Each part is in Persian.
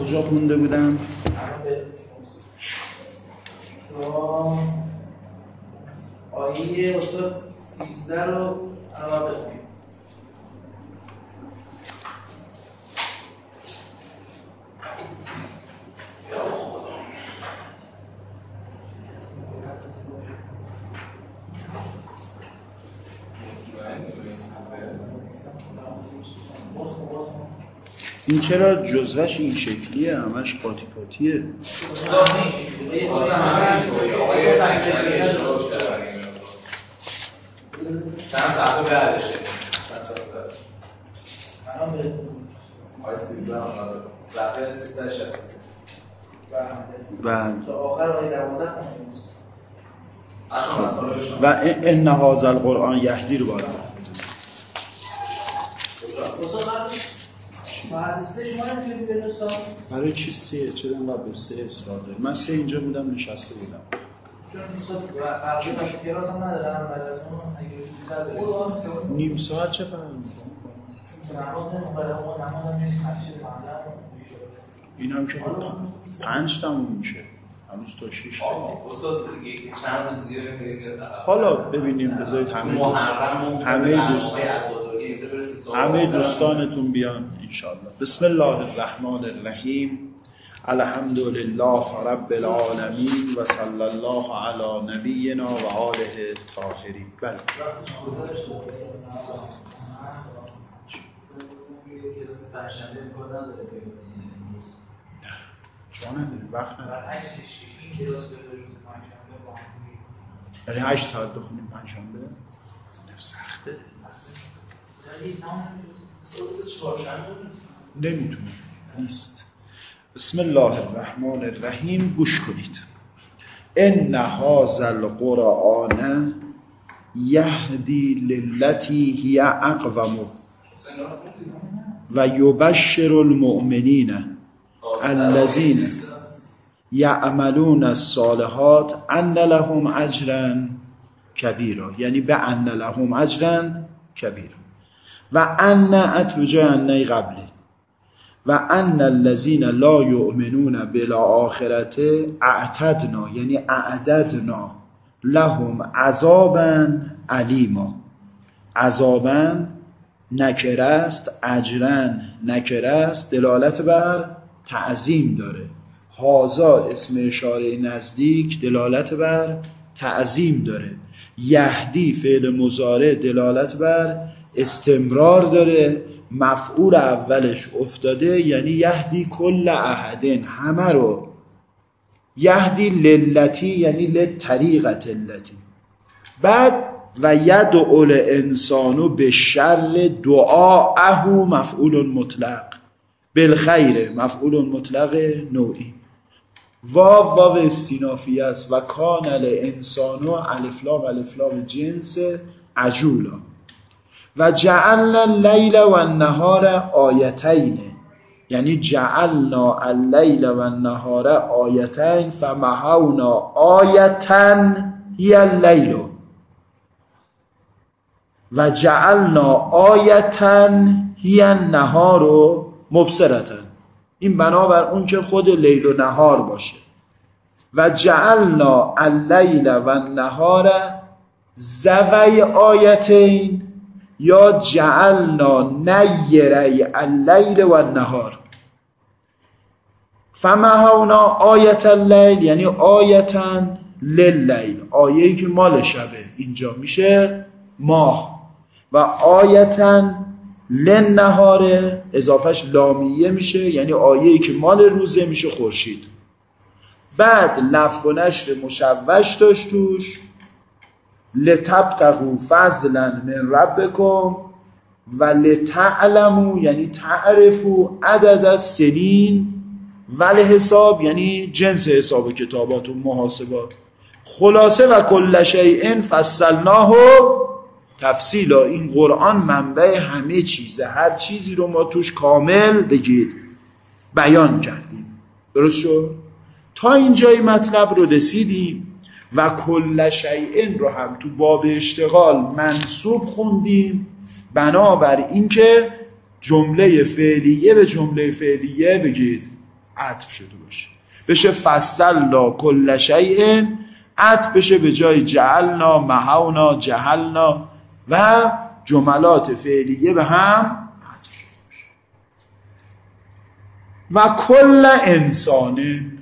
کجا خونده بودم؟ آیه استاد 13 رو علاوه بخونیم. این چرا جزوهش این شکلیه؟ همش قاطی قاطیه. چند صفحه بعدشه. آیه 13 صفحه 363. بله. تا آخر آیه 12 و ان هذا القرآن یهدی رو باید برای چی سه؟ چرا اینقدر به سه اصرار داری؟ من سه اینجا بودم نشسته بودم. نیم ساعت چه فرق می‌کنه؟ اینم که 5 تموم میشه. هنوز تا 6 استاد یکی چند روز دیگه حالا ببینیم بذارید همه دوستانتون بیان انشاءالله. بسم الله الرحمن الرحیم. الحمد لله رب العالمین و صلی الله علی نبینا و آله الطاهرین. بله چون نداری وقت نداری یعنی 8 ساعت بخونیم پنجشنبه سخته نمیتونه نیست. بسم الله الرحمن الرحیم. گوش کنید. ان هذا القرآن یهدی للتی هی اقوم و یبشر المؤمنین الذین یعملون الصالحات ان لهم اجرا کبیرا، یعنی به ان لهم اجرا کبیرا و ان اتوجه انه قبله و ان الذین لا یؤمنون بالآخرة اعتدنا، یعنی اعددنا لهم عذابا علیما. عذابا نکره است، اجرا نکره است، دلالت بر تعظیم داره. هازا اسم اشاره نزدیک دلالت بر تعظیم داره. یهدی فعل مضارع دلالت بر استمرار داره. مفعول اولش افتاده یعنی یهدی کل احدن، همه رو. یهدی للتی یعنی للطریقت التی. بعد و یدعو الانسان بالشر دعاءه مفعول مطلق، بالخیر مفعول مطلق نوعی. واو استینافیه است و کان الانسان الف لام جنس عجولا. و جعلنا اللیل و النهار آیتین، یعنی جعلنا اللیل و النهار آیتین فمحونا آیتا هی اللیل و جعلنا آیتا هی النهار مبصرة. این بنابر اون که خود لیل و نهار باشه. و جعلنا اللیل و النهار ذوی آیتین یا جعلنا نیری اللیل و النهار. فمحونا آیت اللیل یعنی آیتا لللیل، آیه‌ای که مال شبه اینجا میشه ماه. و آیتا للنهار اضافهش لامیه میشه یعنی آیه‌ای که مال روزه میشه خورشید. بعد لف و نشر مشوش داشت توش. لتبتغوا فضلا من ربکم و لتعلموا یعنی تعرفوا عدد السنین و الحساب یعنی جنس حساب کتابات و محاسبات. خلاصه و کل شیء فصلناه تفصیلا. این قرآن منبع همه چیزه، هر چیزی رو ما توش کامل بگید بیان کردیم. درست شد؟ تا اینجای مطلب رو رسیدیم. و کل شیء رو هم تو باب اشتغال منصوب خوندیم بنابر این که جمله فعلیه به جمله فعلیه بگید عطف شده باشه، بشه فصلنا کل شیء، عطف بشه به جای جعلنا، محونا، جهلنا و جملات فعلیه به هم عطف شده باشه. و کل انسان،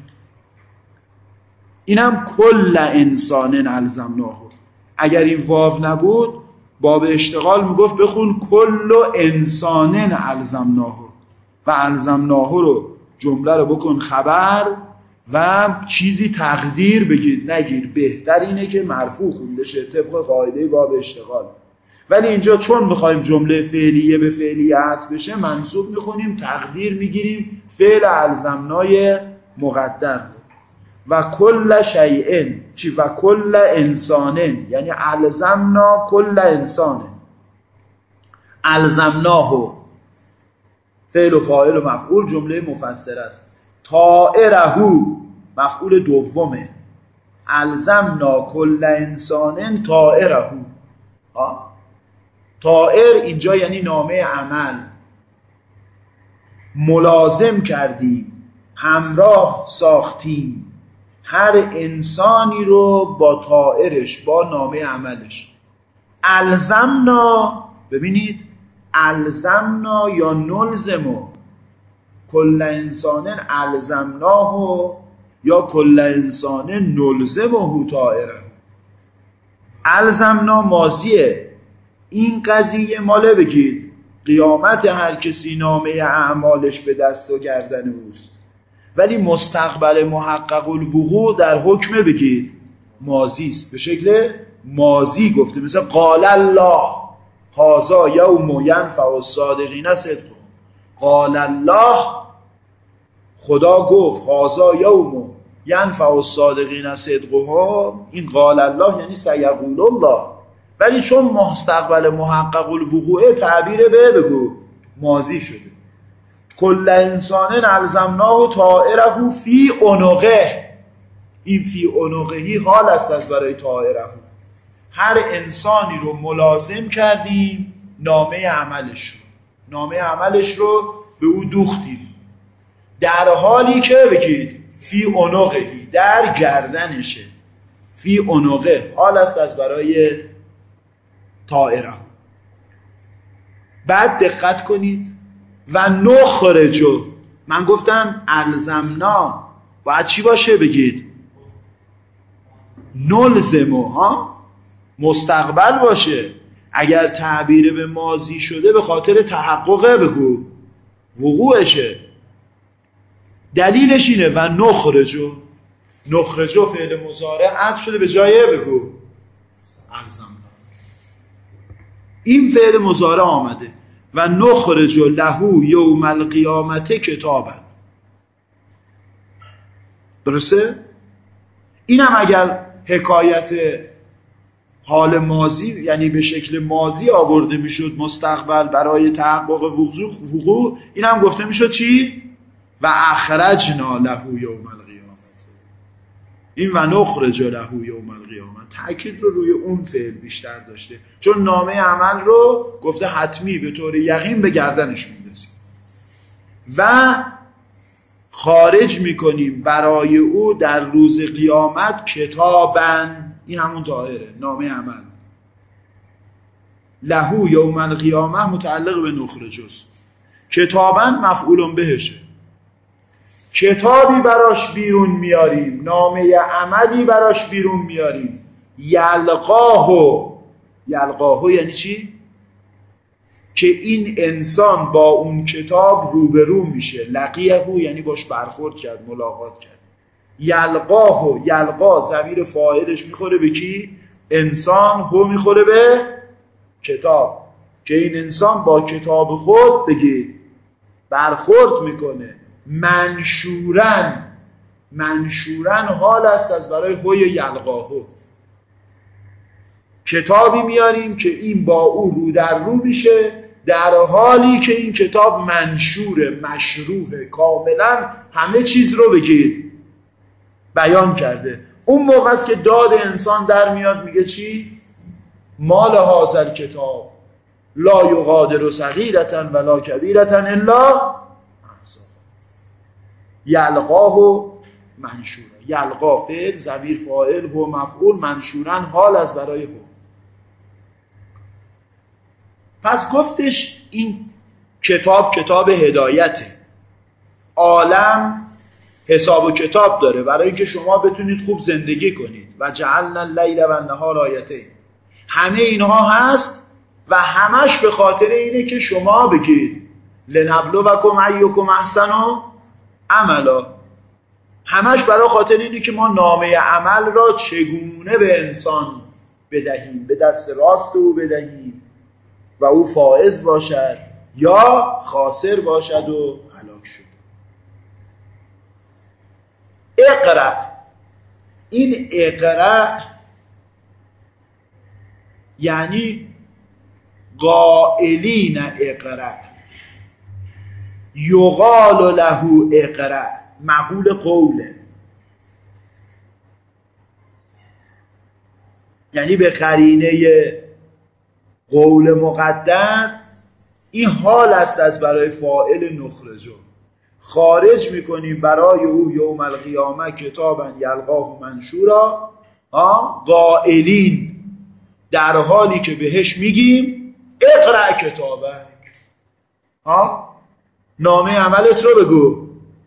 اینم کل انسان الزمناه. اگر این واو نبود باب اشتغال میگفت بخون کل انسان الزمناه و الزمناه رو جمله رو بکن خبر و چیزی تقدیر بگید نگیر، بهتر اینه که مرفوع خونده شه طبق قاعده باب اشتغال. ولی اینجا چون میخوایم جمله فعلیه به فعلیه عطف بشه منصوب میخونیم، تقدیر میگیریم فعل الزمنای مقدر و کل شیء چی و کل انسان، یعنی الزمنا کل انسان، الزمناه فعل و فاعل و مفعول جمله مفسر است. طائره مفعول دومه، الزمنا کل انسان طائره. طائر اینجا یعنی نامه عمل، ملازم کردیم، همراه ساختیم هر انسانی رو با طائرش، با نامه عملش. الزمنا، ببینید الزمنا یا نلزمو کل انسان الزمناه یا کل انسان نلزمه طائره. الزمنا ماضیه، این قضیه ماله بگید قیامت هر کسی نامه اعمالش به دست و گردن اوست، ولی مستقبل محقق الوقوع در حکم بگید ماضی است، به شکل ماضی گفته، مثل قال الله هذا یوم ینفع الصادقین صدقهم. قال الله خدا گفت هذا یوم ینفع الصادقین صدقهم، این قال الله یعنی سیقول الله، ولی چون مستقبل محقق الوقوع تعبیر به بگو ماضی شده. کل انسان الزمناه طائره فی عنقه، این فی عنقهی حال است از برای طائره، هر انسانی رو ملازم کردیم نامه عملش رو به او دوختیم، در حالی که بگید فی عنقهی در گردنشه، فی عنقه حال است از برای طائره. بعد دقت کنید و نخرجو، من گفتم الزمنا باید چی باشه بگید نلزمو، مستقبل باشه. اگر تعبیر به ماضی شده به خاطر تحقق بگو وقوعشه. دلیلش اینه و نخرجو فعل مضارع عطف شده به جای بگو الزمنا، این فعل مضارع آمده و نخرج له یوم القیامت کتابا، درسته؟ اینم اگر حکایت حال ماضی یعنی به شکل ماضی آورده میشد مستقبل برای تحقق وقوع، اینم گفته میشد چی؟ و اخرجنا له یوم القیامت، این و نخرج له یوم القیامت تأکید رو روی اون فعل بیشتر داشته، چون نامه عمل رو گفته حتمی به طور یقین به گردنش میندازیم و خارج میکنیم برای او در روز قیامت کتاباً، این همون طائره نامه عمل، له یوم القیامه متعلق به نخرجوست، کتاباً مفعول بهشه، کتابی براش بیرون میاریم، نامه عملی براش بیرون میاریم، یلقاه یعنی چی؟ که این انسان با اون کتاب روبرو میشه، لقیه یعنی باش برخورد کرد، ملاقات کرد. یلقا ضمیر فاعلش میخوره به کی؟ انسان، هو میخوره به کتاب، که این انسان با کتاب خود بگید برخورد میکنه. منشورن حال است از برای هوی یلقاهو، کتابی میاریم که این با او رو در رو میشه در حالی که این کتاب منشوره، مشروحه، کاملا همه چیز رو بگید بیان کرده. اون موقع است که داد انسان در میاد، میگه چی؟ مال هذا کتاب لا یغادر صغیرة ولا کبیرة الا احصاها. یلقاه منشورا. یلقا فعل، ضمیر فاعل، هو مفعول، منشورا حال از برای هو. پس گفتش این کتاب هدایته. عالم حساب و کتاب داره برای اینکه شما بتونید خوب زندگی کنید. و جعلنا اللیل و النهار آیتین. همه اینها هست و همش به خاطر اینه که شما بگید لنبلوکم ایکم احسن عملا. همش برای خاطر اینه که ما نامه عمل را چگونه به انسان بدهیم، به دست راست او بدهیم و او فائز باشد یا خاسر باشد و هلاک شد. اقرأ، این اقرأ یعنی قائلین اقرأ، یقال له اقرأ، مقول قوله، یعنی به قرینه قول مقدر این حال است از برای فاعل نخرجو، خارج میکنیم برای او یوم القیامه کتابا یلقاه منشورا، قائلین، در حالی که بهش میگیم اقرأ کتابک، نامه عملت رو بگو.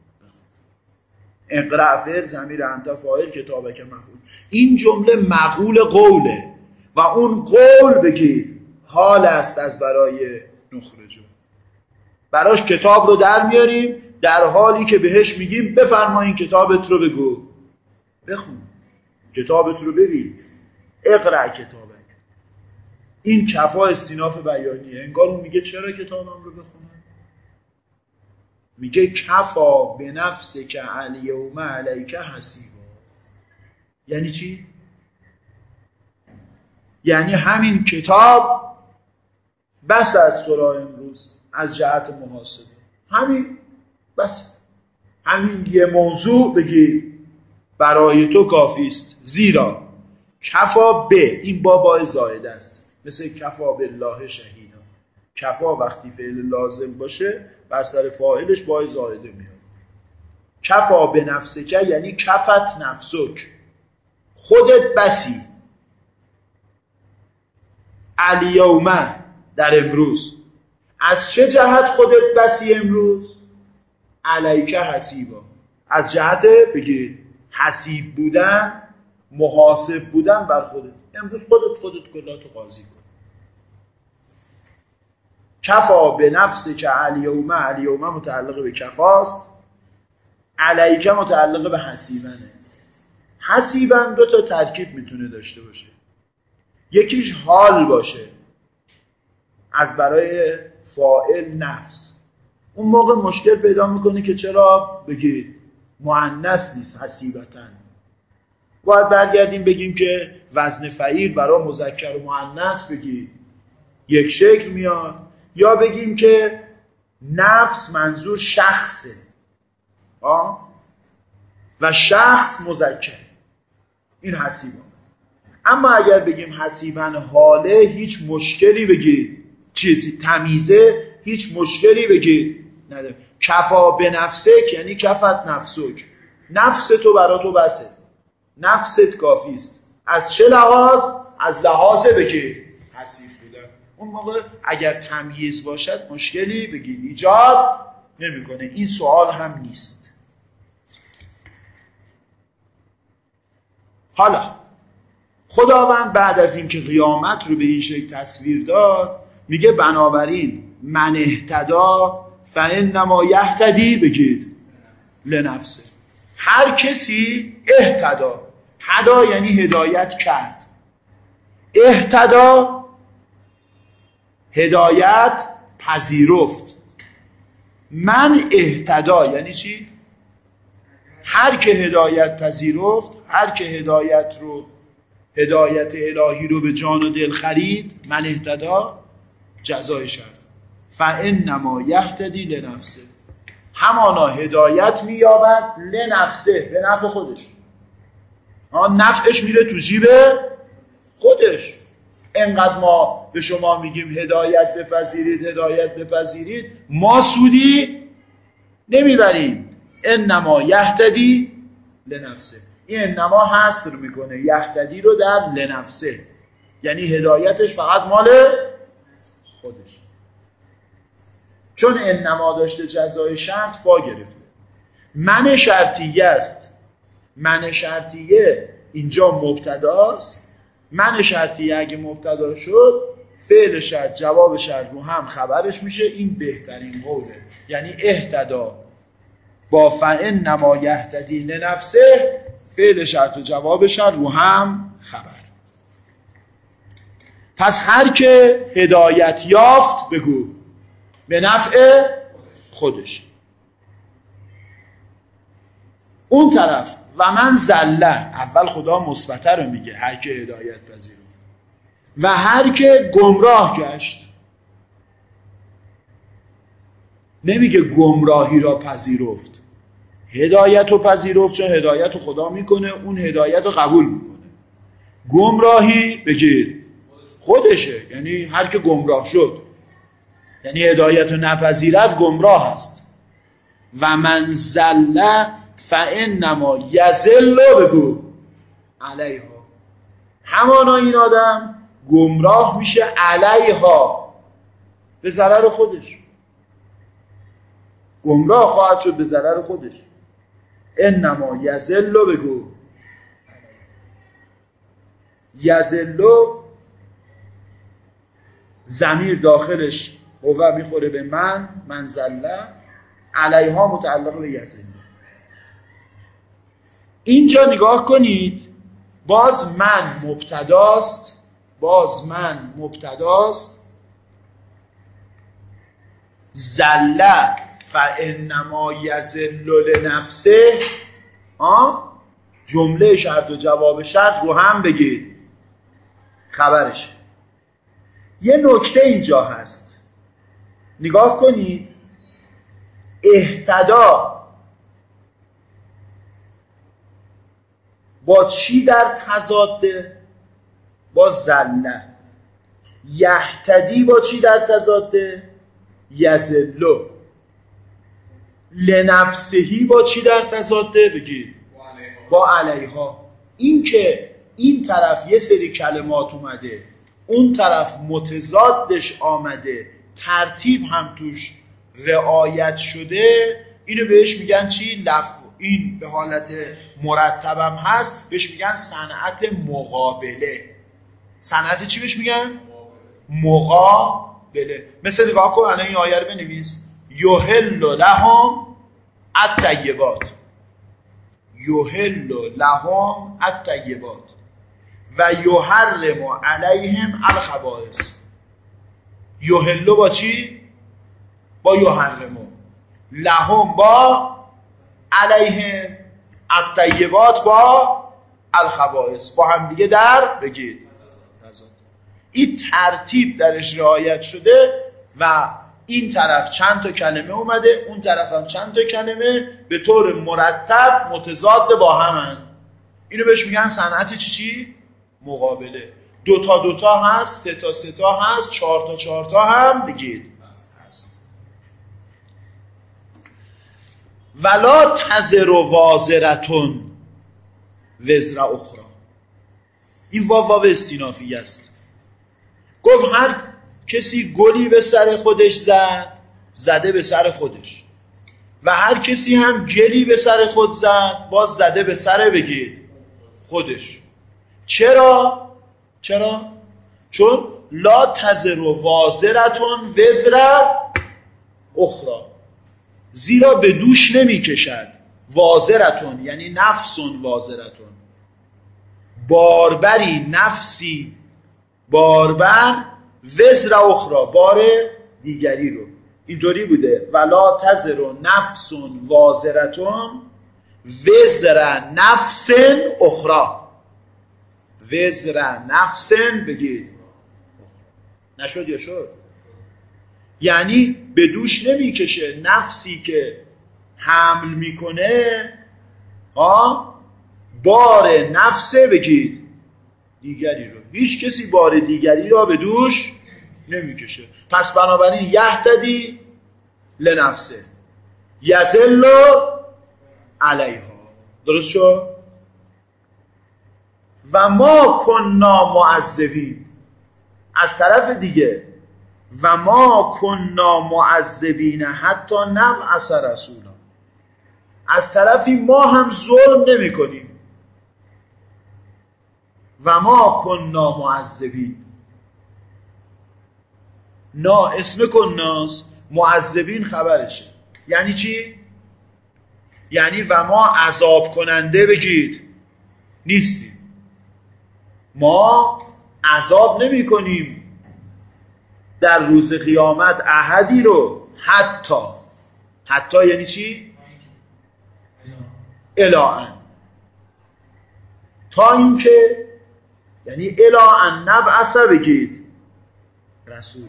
اقرأ فعل، ضمیر انت فاعل، کتابک مفعول. این جمله مقول قوله و اون قول بگید حال است از برای نخرجو، براش کتاب رو در میاریم در حالی که بهش میگیم بفرما این کتابت رو بگو، بخون کتابت رو ببین، اقرأ کتابک. این کفا استیناف بیانیه. انگار اون میگه چرا کتابم رو بخونم؟ میگه کفا به نفس که الیوم علیک حسیبا. یعنی چی؟ یعنی همین کتاب بس از تو را امروز از جهت محاسبه، همین بس، همین یه موضوع بگی برای تو کافی است. زیرا کفا به، این با زائده است، مثل کفا بالله شهیدا. کفا وقتی فعل لازم باشه بر سر فاعلش با زائده میاد. کفا به نفسک یعنی کفت نفسک، خودت بسی، الیومه در امروز. از چه جهت خودت بسی امروز؟ علیک حسیبا، از جهت بگید حسیب بودن، محاسب بودن بر خودت. امروز خودت کلاتو قاضی کن. کفا به نفس که الیومه متعلق به کفاست، علیک متعلق به حسیبنه. حسیبن دو تا ترکیب میتونه داشته باشه، یکیش حال باشه از برای فاعل نفس، اون موقع مشکل پیدا میکنه که چرا بگید مؤنث نیست حسیبتن. باید برگردیم بگیم که وزن فعیل برای مذکر و مؤنث بگید یک شکل میاد، یا بگیم که نفس منظور شخصه و شخص مذکر، این حسیبان. اما اگر بگیم حسیبن حاله هیچ مشکلی بگید، چیزی تمیزه هیچ مشکلی بگید نداره. کفا به نفسک یعنی کفت نفسک، نفس تو برا تو بسه، نفست کافی است. از چه لحاظ؟ از لحاظ بگید حسیب بودن. اون موقع اگر تمییز باشد مشکلی بگید ایجاد نمیکنه. این سوال هم نیست. حالا خداوند بعد از اینکه قیامت رو به این شکل تصویر داد میگه بنابراین من اهتدا فانما یهتدی بگید لنفسه. هر کسی اهتدا، هدا یعنی هدایت کرد، اهتدا هدایت پذیرفت. من اهتدا یعنی چی؟ هر که هدایت پذیرفت، هر که هدایت الهی رو به جان و دل خرید، من اهتدا جزای شرط فانما یهتدی لنفسه، همانا هدایت مییابد لنفسه، به نفع خودش. نفعش میره تو جیب خودش. انقدر ما به شما میگیم هدایت بپذیرید، ما سودی نمیبریم. انما یهتدی لنفسه. این انما حصر میکنه یهتدی رو در لنفسه، یعنی هدایتش فقط مال خودش. چون انما داشته جزای شرط فا گرفته. من شرطیه است. من شرطیه اینجا مبتداست. من شرطیه اگه مبتدا شد فعل شرط جواب شرط رو هم خبرش میشه. این بهترین قوله، یعنی اهتدا با فانما یهتدی لنفسه فعل شرط و جواب شرط رو هم خبر. پس هر که هدایت یافت بگو به نفع خودش. اون طرف و من زله، اول خدا مثبته رو میگه هر که هدایت پذیرفت، و هر که گمراه گشت. نمیگه گمراهی را پذیرفت، هدایت رو پذیرفت، چون هدایت رو خدا میکنه، اون هدایت رو قبول میکنه. گمراهی بگیر خودشه، یعنی هر که گمراه شد، یعنی هدایت رو نپذیرد گمراه است. و من زله فانما یضل بگو علیها، همانا این آدم گمراه میشه علیها، به ضرر خودش گمراه خواهد شد، به ضرر خودش. انما یضل بگو یضل ضمیر داخلش هو میخوره به من زله، علیها متعلق به یضل. اینجا نگاه کنید، باز من مبتداست، زله فانما یضل لنفسه، جمله شرط و جواب شرط رو هم بگید خبرشه. یه نکته اینجا هست، نگاه کنید، اهتدا با چی در تضاده؟ با زله. یهتدی با چی در تضاده؟ یضل. لنفسهی با چی در تضاده؟ بگید با علیها. این که این طرف یه سری کلمات اومده، اون طرف متضادش آمده، ترتیب هم توش رعایت شده، اینو بهش میگن چی؟ این به حالت مرتبم هست، بهش میگن صنعت مقابله. صنعت چی بهش میگن؟ مقابله. مثل نگاه کن الان این آیه رو بنویس، یحل لهم الطیبات، یحل لهم الطیبات و یحرم علیهم الخبائث. یحل با چی؟ با یحرم. لهم با علیهم، الطیبات با الخبائث، با هم دیگه در بگید تضاد. این ترتیب درش رعایت شده و این طرف چند تا کلمه اومده، اون طرف هم چند تا کلمه به طور مرتب متضاد با همن. اینو بهش میگن صنعت چی؟ مقابله. دوتا هست، سه تا هست، چهار تا هم بگید هست. ولا تزر وازرتون وزر اخرى، این واو استینافی است. گفت هر کسی گلی به سر خودش زده به سر خودش، و هر کسی هم گلی به سر خود زد باز زده به سر بگید خودش. چرا؟ چون لا تزر وازرتون وزر اخرى، زیرا به دوش نمی کشد. وازرتون یعنی نفسون، وازرتون باربری، نفسی باربر، وزر اخرى بار دیگری رو. اینطوری بوده ولا تزر نفسون وازرتون وزر نفس اخرى، وزر نفس بگید نشد یا شد؟ یعنی به دوش نمیکشه نفسی که حمل میکنه بار نفس بگید دیگری رو. هیچ کسی بار دیگری را به دوش نمیکشه. پس بنابراین یهتدی لنفسه، یضل علیها. درست شد؟ و ما کننا معذبین. از طرف دیگه و ما کننا معذبین حتی نبعث رسولا. از طرفی ما هم ظلم نمی کنیم. و ما کننا معذبین، نا اسم کناست، معذبین خبرشه. یعنی چی؟ یعنی و ما عذاب کننده بگید نیستیم. ما عذاب نمی کنیم در روز قیامت احدی رو حتی یعنی چی؟ الاً تا اینکه یعنی الاً نبعث بگید رسول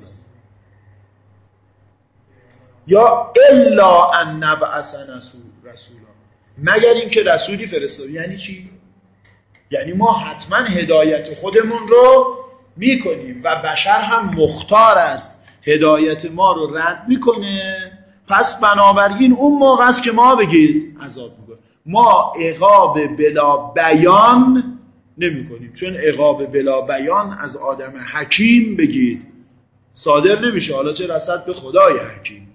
یا الا ان نبعث رسولا، مگر اینکه رسولی فرستاد. یعنی چی؟ یعنی ما حتما هدایت خودمون رو میکنیم و بشر هم مختار است هدایت ما رو رد میکنه. پس بنابراین اون موقع است که ما بگید عذاب میکنیم. ما عقاب بلا بیان نمی کنیم، چون عقاب بلا بیان از آدم حکیم بگید صادر نمیشه، حالا چه رسد به خدای حکیم.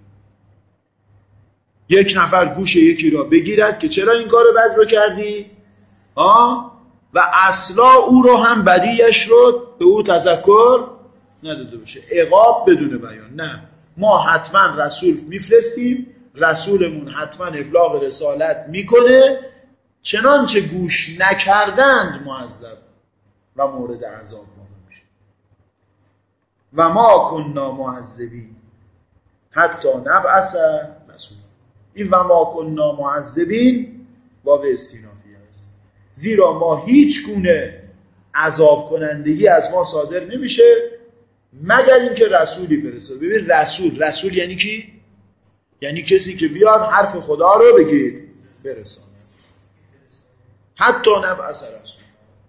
یک نفر گوش یکی را بگیرد که چرا این کار بد رو کردی و اصلا او رو هم بدیش رو به او تذکر نداده باشه. عقاب بدون بیان نه. ما حتما رسول میفرستیم، رسولمون حتما ابلاغ رسالت میکنه، چنانچه گوش نکردند معذب و مورد عذاب واقع میشه. و ما کننا معذبین حتی نبعث رسول. این و ما کننا معذبین واو استینافی است، زیرا ما هیچ گونه عذاب کنندگی از ما صادر نمیشه مگر اینکه رسولی فرستاد. ببین رسول یعنی کی؟ یعنی کسی که بیاد حرف خدا رو بگید برسانه. حتی نبعث رسول.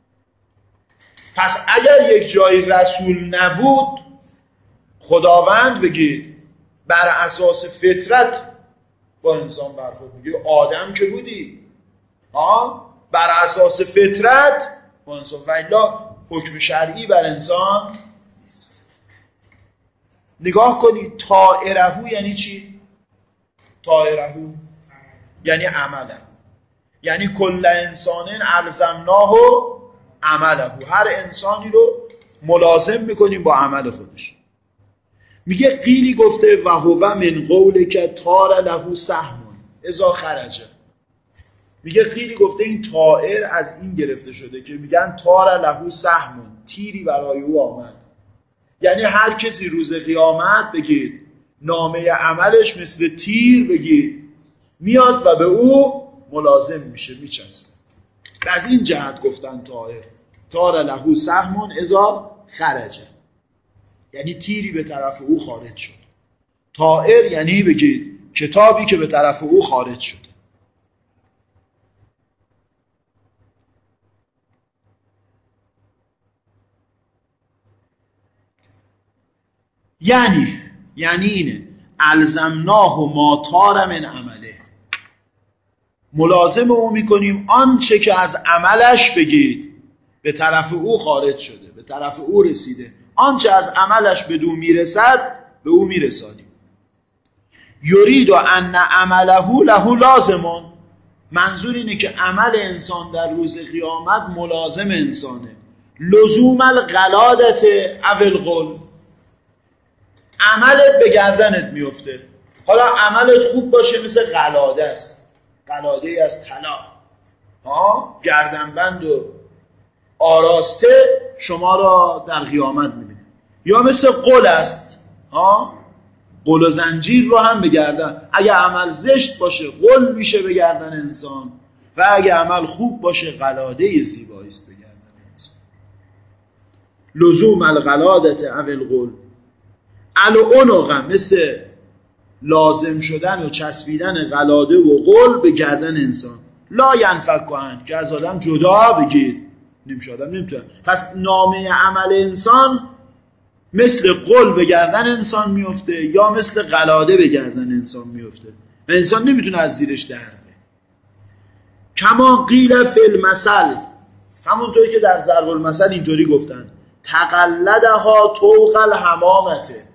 پس اگر یک جایی رسول نبود، خداوند بگید بر اساس فطرت با انسان برخورد میگه. آدم که بودی بر اساس فطرت با انسان، و الا حکم شرعی بر انسان نیست. نگاه کنید طائرهو یعنی چی؟ طائرهو یعنی عمله، یعنی کل انسان الزمناه عمله. هر انسانی رو ملازم میکنیم با عمل خودش. میگه قیلی گفته و هو من قول که طار له سهم اذا خرجه. میگه قیلی گفته این طائر از این گرفته شده که میگن طار له سهم، تیری برای او آمد. یعنی هر کسی روز قیامت بگید نامه عملش مثل تیر بگید میاد و به او ملازم میشه، میچسبه. از این جهت گفتن طار له سهم اذا خرجه، یعنی تیری به طرف او خارج شد. طائر یعنی بگید کتابی که به طرف او خارج شد. یعنی اینه الزمناه ما طار من عمله، ملازم او میکنیم آنچه که از عملش بگید به طرف او خارج شده، به طرف او رسیده. آنچه از عملش به دو میرسد به او میرسانیم. یرید ان عمله له لازمون، منظور اینه که عمل انسان در روز قیامت ملازم انسانه. لزوم القلادت او القول، عملت به گردنت میفته. حالا عملت خوب باشه مثل قلاده است، قلاده ای از طلا گردنبند و آراسته شما را در قیامت میبینه. یا مثل قل است، قل و زنجیر رو هم به گردن. اگه عمل زشت باشه قل میشه به گردن انسان و اگه عمل خوب باشه قلاده زیبایی است به گردن انسان. لزوم القلادت او القل. العنق مثل لازم شدن و چسبیدن قلاده و قل به گردن انسان. لا ینفک عنه، که از آدم جدا بگید نمیشه، آدم نمیتونه. پس نامه عمل انسان مثل قل به گردن انسان میفته یا مثل قلاده به گردن انسان میفته و انسان نمیتونه از زیرش در بیاد. کما قیل فی المثل، همونطوری که در ضرب المثل اینطوری گفتن تقلدها طوق الحمامته.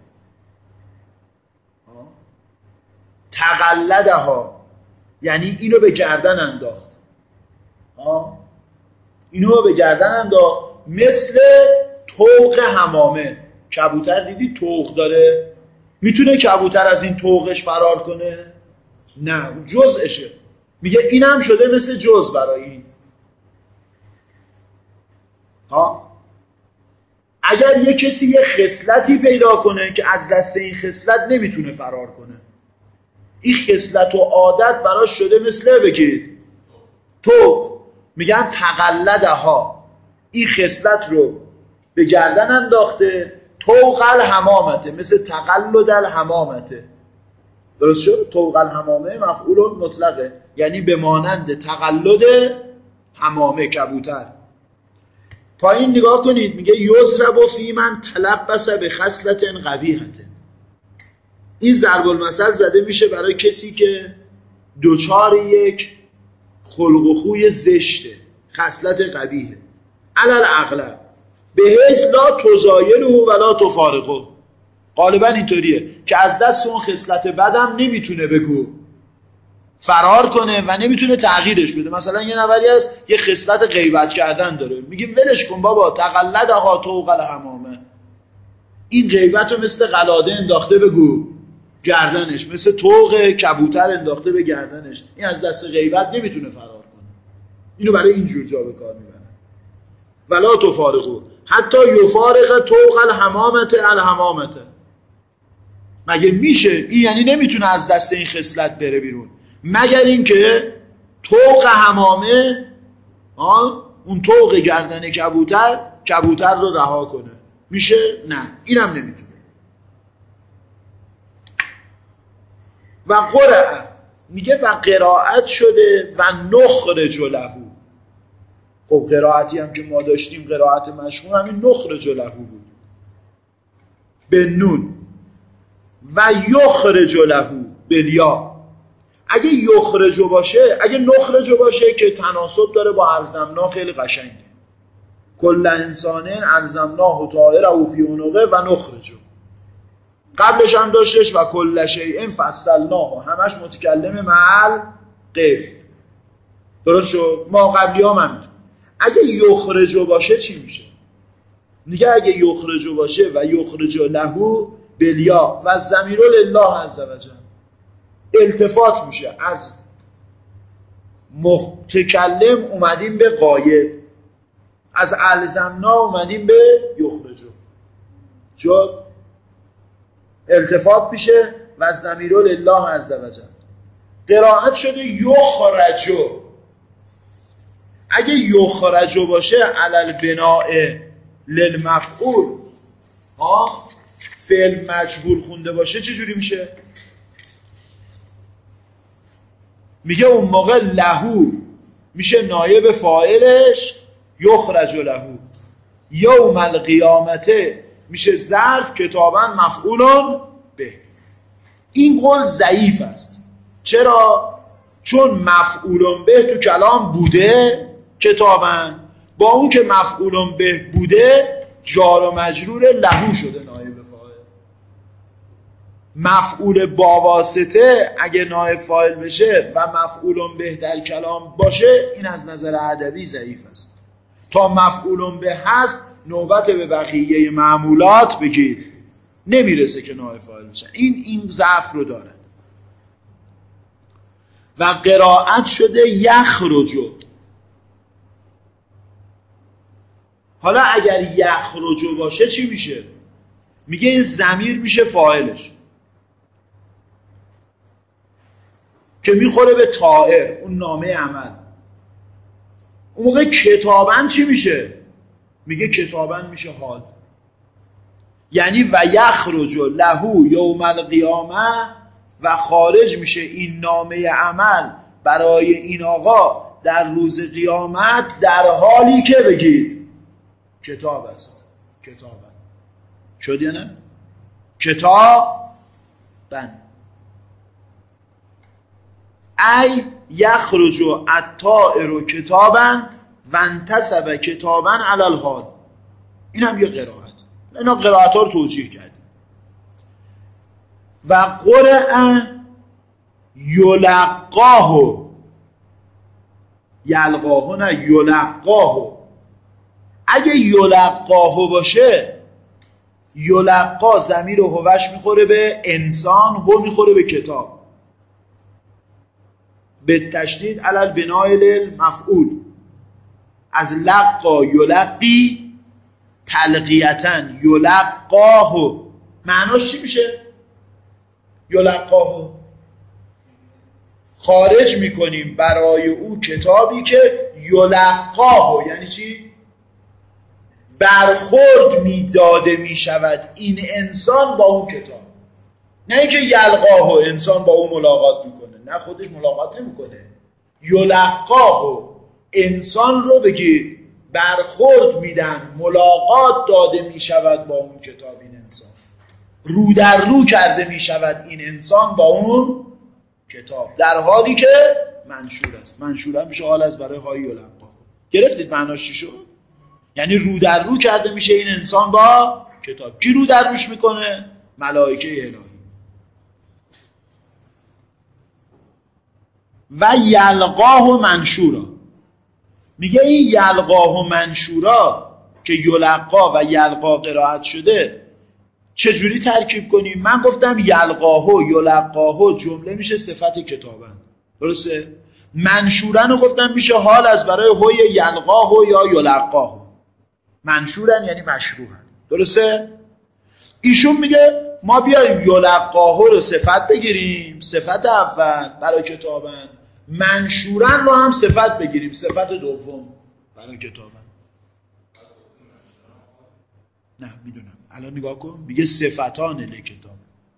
تقلدها یعنی اینو به گردن انداخت، اینو به گردن انداخت مثل طوق حمامه. کبوتر دیدی طوق داره؟ میتونه کبوتر از این طوقش فرار کنه؟ نه، جزءشه. میگه اینم شده مثل جزء برای این. اگر یه کسی یه خصلتی پیدا کنه که از دست این خصلت نمیتونه فرار کنه، این خصلت و عادت براش شده مثل بگید طوق، میگن تقلدها، این خصلت رو به گردن انداخته، طوق الحمامته، مثل تقلد الحمامته. درست شد؟ طوق الحمامه مفعول مطلقه، یعنی به مانند تقلد حمامه، کبوتر. پایین نگاه کنید، میگه یضرب فی من تلبس به خصلت قبیحه. این ضرب المثل زده میشه برای کسی که دوچار یک خلق و خوی زشته، خصلت قبیحه. علل اغلب بهش لا تزایله ولا تفارقه، غالبا اینطوریه که از دست اون خصلت بدم نمیتونه بگو فرار کنه و نمیتونه تغییرش بده. مثلا یه نفری هست یه خصلت غیبت کردن داره، میگیم ولش کن بابا، تقلدها طوق الحمامه، این غیبت رو مثل قلاده انداخته بگو گردنش، مثل طوق کبوتر انداخته به گردنش، این از دست غیبت نمیتونه فرار کنه. اینو برای اینجور جا به کار میبرن. ولا تفارقو حتی یفارق طوق الحمامت الحمامت. مگه میشه؟ این یعنی نمیتونه از دست این خصلت بره بیرون، مگر اینکه طوق حمامه، اون طوق گردن کبوتر رو رها کنه. میشه؟ نه، اینم نمیتونه. و قرأ، میگه و قرائت شده و نخرج له. خب قرائتی هم که ما داشتیم، قرائت مشهور همین نخرج له بود به نون، و یخرج له بالیا. اگه یخرجو باشه، اگه نخرجو باشه که تناسب داره با الزمنا، خیلی قشنگه. کل انسان الزمناه طائره فی عنقه و نخرجو. قبلش هم داشتش و کل شیء فصلناه، همش متکلم محل غیر. درست شد؟ ما قبلی هم همین. اگه یخرجو باشه چی میشه؟ میگه اگه یخرجو باشه و یخرجو لهو بالیا و ضمیر لله عز وجل، التفات میشه از متکلم اومدیم به غایب، از الزمنا اومدیم به یخرجو، جد التفات میشه و ضمیر لله عز وجل. قرائت شده یخرجو. اگه یخرجو باشه علل بناء للمفعول، فعل مجهول خونده باشه چه جوری میشه؟ میگه اون موقع لهو میشه نایب فاعلش، یخرج لهو. یوم القیامته میشه ظرف، کتابا مفعولون به. این قول ضعیف است. چرا؟ چون مفعولون به تو کلام بوده کتابا، با اون که مفعولون به بوده جار و مجرور لهو شده نایب فاعل. مفعول با واسطه اگه نایب فاعل بشه و مفعولون به در کلام باشه، این از نظر ادبی ضعیف است. تا مفعولون به هست نوبت به بقیه معمولات بگید نمیرسه که نایب فاعل بشه. این ضعف رو داره. و قرائت شده یخرجو. حالا اگر یخرجو باشه چی میشه؟ میگه این ضمیر میشه فاعلش که میخوره به طائر، اون نامه عمل. اون موقع کتابن چی میشه؟ میگه کتابن میشه حال. یعنی و یخرجو لهو یوم القیامه، و خارج میشه این نامه عمل برای این آقا در روز قیامت، در حالی که بگید کتاب است. کتابن شد یا نه؟ کتابن. ای یخرج الطائر کتابا و انتصب کتابا علی الحال. این هم یه قرائت. اینا قرائت ها رو توجیه کردیم. و قرأ یلقاه، یلقاه نه یلقاه. اگه یلقاه باشه، یلقا ضمیر هوش میخوره به انسان، هو میخوره به کتاب، به تشدید علی البناء للمفعول. از لقا یلقی تلقیتا یلقاه. معناش چی میشه؟ یلقاه خارج میکنیم برای او کتابی که یلقاه، یعنی چی؟ برخورد میداده میشود این انسان با اون کتاب. نه اینکه یلقاه انسان با اون ملاقات میکنه، نه خودش ملاقات نمیکنه. یلقاه انسان رو بگی برخورد میدن، ملاقات داده میشود با اون کتاب. این انسان رو در رو کرده میشود این انسان با اون کتاب، در حالی که منشور است. منشور هم میشه حال از برای های یلقاه. گرفتید معناش چی شد؟ یعنی رو در رو کرده میشه این انسان با کتاب. کی رو در روش میکنه؟ ملائکه الهی. و یلقاه و منشورا، میگه این یلقاه و منشورا که یلقا و یلقا قرائت شده چجوری ترکیب کنیم؟ من گفتم یلقاه و یلقاه جمله میشه صفت کتابن، درسته؟ منشورن رو گفتم میشه حال از برای هوی یلقاه یا یلقاه. منشورن یعنی مشروحن، درسته؟ ایشون میگه ما بیاییم یلقاه رو صفت بگیریم، صفت اول برای کتابن، منشورن رو هم صفت بگیریم، صفت دوم برای کتابن. نه میدونم، الان نگاه کن، میگه صفتان لکتاب.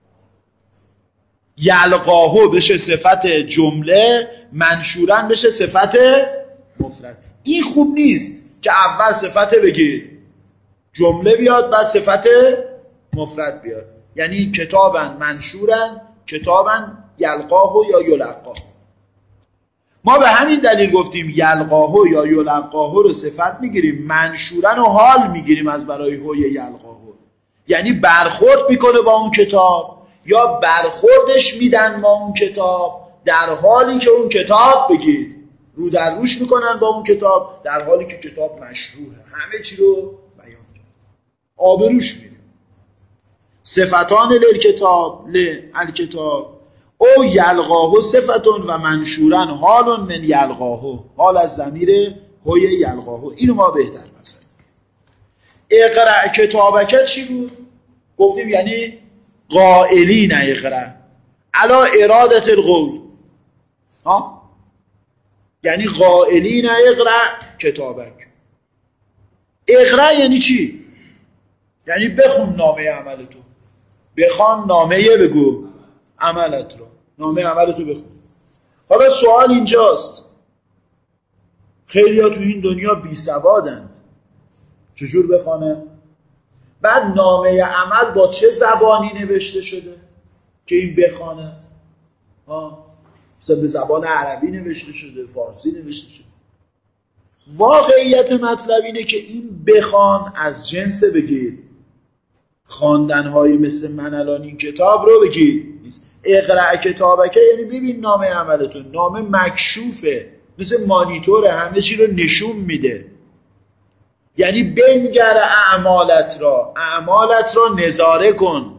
یلقاهو بشه صفت جمله، منشورن بشه صفت مفرد. این خوب نیست که اول صفت بگید جمله بیاد بعد صفت مفرد بیاد. یعنی کتابن منشورن، کتابن یلقاهو یا یلقاه. ما به همین دلیل گفتیم یلقاهو یا یلقاهو رو صفت میگیریم، منشورن و حال میگیریم از برای هوی یلقاهو. یعنی برخورد میکنه با اون کتاب یا برخوردش میدن با اون کتاب، در حالی که اون کتاب بگید رو در روش میکنن با اون کتاب، در حالی که کتاب مشروعه، همه چی رو بیان کرد، آبروش میره. صفتان للکتاب، للکتاب او یلقاه صفتون و منشورن حال من یلقاه، حال از ضمیر هوی یلقاه. اینو ما بهتر مثلا اقرأ کتابک چی بود؟ گفتیم یعنی قائلین اقرأ علی ارادت القول، ها، یعنی قائلین اقرأ کتابک. اقرأ یعنی چی؟ یعنی بخون نامه عملتو، بخوان نامه بگو عملت رو، نامه عملتو بخون. حالا سوال اینجاست، خیلی ها تو این دنیا بی سوادند، چجور بخوانه؟ بعد نامه عمل با چه زبانی نوشته شده که این بخوانه؟ مثلا به زبان عربی نوشته شده، فارسی نوشته شده. واقعیت مطلب اینه که این بخوان از جنس بگید خواندن‌های مثل من الان این کتاب رو بگید نیست. اقرأ کتابکه یعنی ببین نامه عملتون، نامه مکشوفه، مثل مانیتوره، همه چی رو نشون میده. یعنی بنگر اعمالت را نظاره کن.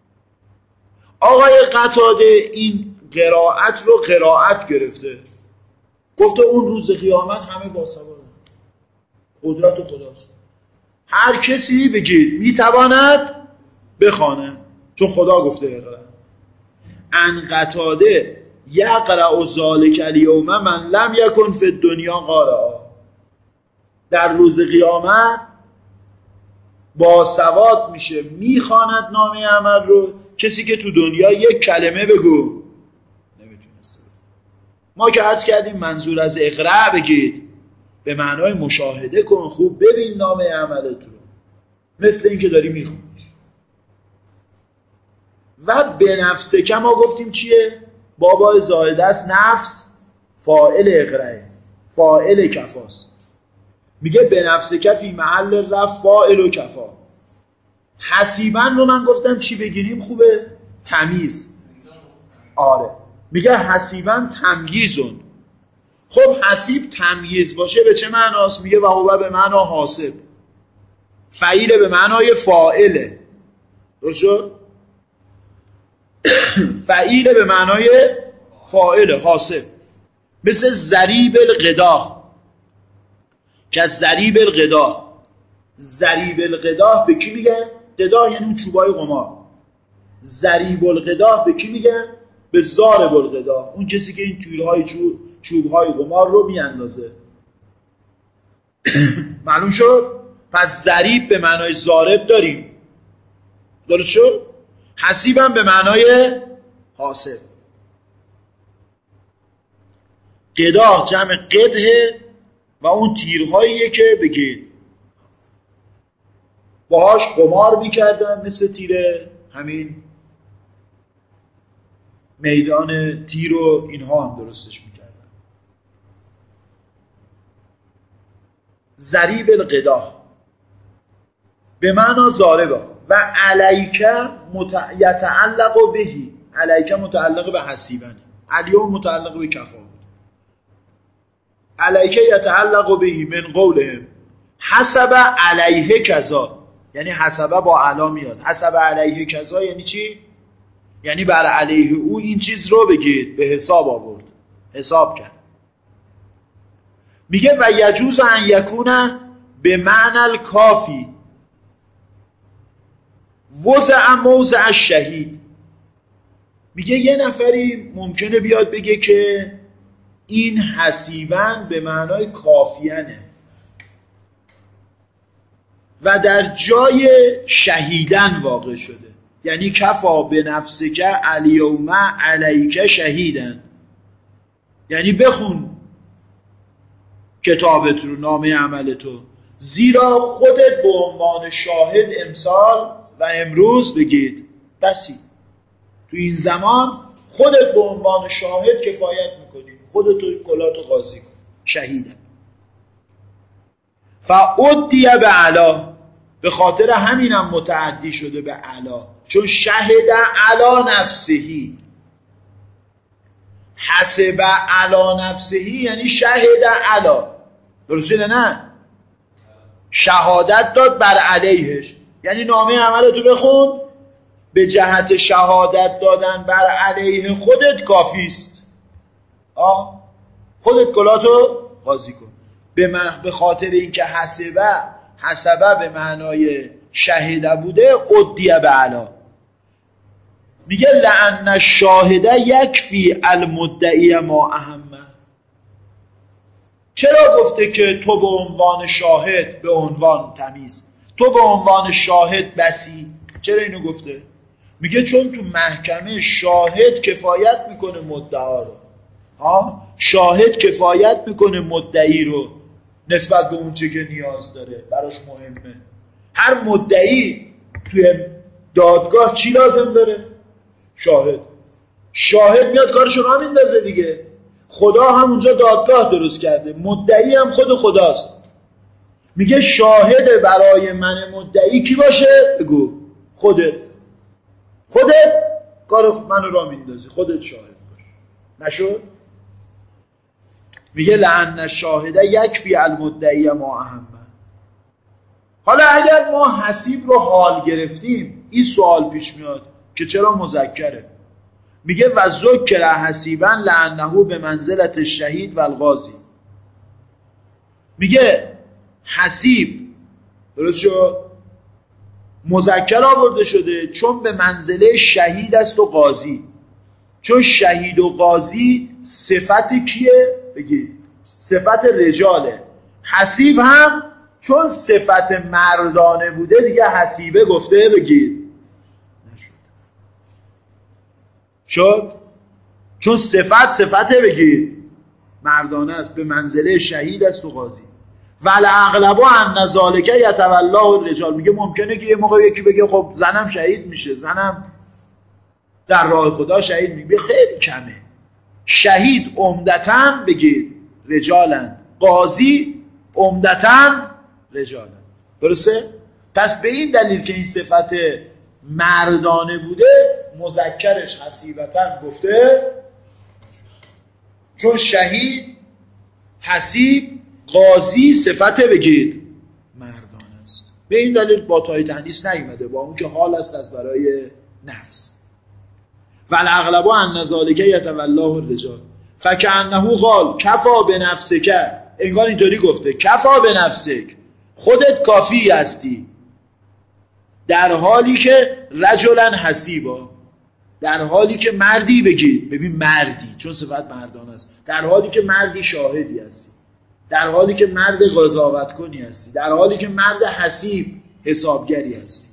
آقای قتاده این قرائت رو قرائت گرفته، گفته اون روز قیامت همه باسوادن، قدرت خداست، هر کسی بگید میتواند بخواند، چون خدا گفته اقرأ. ان قتاده یقرأ ذلک الیوم من لم یکن فی الدنیا قارئا، در روز قیامت باسواد میشه، میخواند نامه عمل رو کسی که تو دنیا یک کلمه بگو نمیتونسته. ما که عرض کردیم منظور از اقرأ بگید به معنای مشاهده کن، خوب ببین نامه عملت رو، مثل این که داری میخونیش. و به نفسه که ما گفتیم چیه؟ بابا زائد است نفس فاعل اقرأ فاعل کفاست. میگه به نفس کفی محل رفع فاعل و کفا. حسیبن رو من گفتم چی بگیریم خوبه؟ تمیز. آره میگه حسیبن تمییزون. خب حسیب تمییز باشه به چه معناست؟ میگه و هو به معنا حاسب. فعیل به معنای فاعله. درست شد؟ فعیل به معنای فاعله حاسب. مثل ضریب القداح که از ضریب القداح. ضریب القداح به کی میگن؟ قداح یعنی اون چوبای قمار. ضریب القداح به کی میگن؟ به ضارب القداح، اون کسی که این تیرهای چوبهای قمار رو میاندازه. معلوم شد؟ پس ضریب به معنای ضارب داریم. درست شد؟ حسیبم به معنای حاسب. قداح جمع قدحه و اون تیرهاییه که بگید باهاش قمار میکردن، مثل تیر همین میدان تیر و اینها هم درستش میکردن. ضریب القداح به معنی ضاربه. و علیکه یتعلق بهی، علیکه متعلق به حسیبنه، علیه متعلق به کفا بود. علیکه یتعلق بهی من قولهم حسب علیه کذا، یعنی حسب با علا میاد. حسب علیه کذا یعنی چی؟ یعنی بر علیه او این چیز رو بگید، به حساب آورد، حساب کرد. میگه و یجوز ان یکون به معنی الکافی وضع موضع الشهید. میگه یه نفری ممکنه بیاد بگه که این حسیبن به معنای کافیانه و در جای شهیدن واقع شده، یعنی کفا به نفسک الیوم علیک شهیدن، یعنی بخون کتابت رو، نامه عملتو، زیرا خودت به عنوان شاهد امسال و امروز بگید بسی، تو این زمان خودت به عنوان شاهد کفایت میکنی، خودتو کلاتو قاضی کن، شهیدم. فعدی به علا، به خاطر همینم متعدی شده به علا، چون شهد علا نفسهی. حسب علا نفسهی یعنی شهد علا، درست شده نه؟ شهادت داد بر علیهش، یعنی نامه عملتو بخون، به جهت شهادت دادن بر علیه خودت کافیست. خودت کلاتو قاضی کن. به خاطر اینکه حسبه به معنای شهیده بوده، ادیه به علا. میگه لأن الشاهده یکفی المدعی ما اهمه. چرا گفته که تو به عنوان شاهد، به عنوان تمیز، تو به عنوان شاهد بسی؟ چرا اینو گفته؟ میگه چون تو محکمه شاهد کفایت میکنه مدعا رو. شاهد کفایت میکنه مدعی رو نسبت به اون چه که نیاز داره، براش مهمه. هر مدعی توی دادگاه چی لازم داره؟ شاهد میاد کارشو راه میندازه دیگه. خدا هم اونجا دادگاه درست کرده، مدعی هم خود خداست. میگه شاهد برای من مدعی کی باشه؟ بگو خودت کار منو راه میندازی، خودت شاهد باش. نشد؟ میگه لأن الشاهده یکفی المدعی ما اهمه. حالا اگر ما حسیب رو حال گرفتیم، این سوال پیش میاد که چرا مذکره؟ میگه و ذکر حسیبا لأنه به منزلت الشهید و الغازی. میگه حسیب درست شد مذکر آورده شده چون به منزله شهید است و غازی. چون شهید و غازی صفت کیه؟ بگید صفت رجاله. حسیب هم چون صفت مردانه بوده دیگه حسیبه گفته بگید شد. چون صفت بگید مردانه است، به منزله شهید است و غازی. ولعقلبو ان ذالک یتولاه الرجال. میگه ممکنه که یه موقع یکی بگه خب زنم شهید میشه، زنم در راه خدا شهید میشه، خیلی کمه. شهید عمدتاً بگید رجالن، قاضی عمدتاً رجالن. درسته؟ پس به این دلیل که این صفت مردانه بوده مذکرش حسیبتاً گفته، چون شهید، حسیب، قاضی صفت بگید مردانه است. به این دلیل با تای تانیث نیامده، با اون که حال است از برای نفس. والاغلب ان ذلک یتولاه الرجال فکأنه قال کفا بنفسک، انگار اینطوری گفته کفا بنفسک، خودت کافی هستی، در حالی که رجلا حسیبا، در حالی که مردی بگید، ببین مردی چون صفت مردانه است، در حالی که مردی شاهدی هستی، در حالی که مرد قضاوت کنی هستی، در حالی که مرد حسیب حسابگری هستی.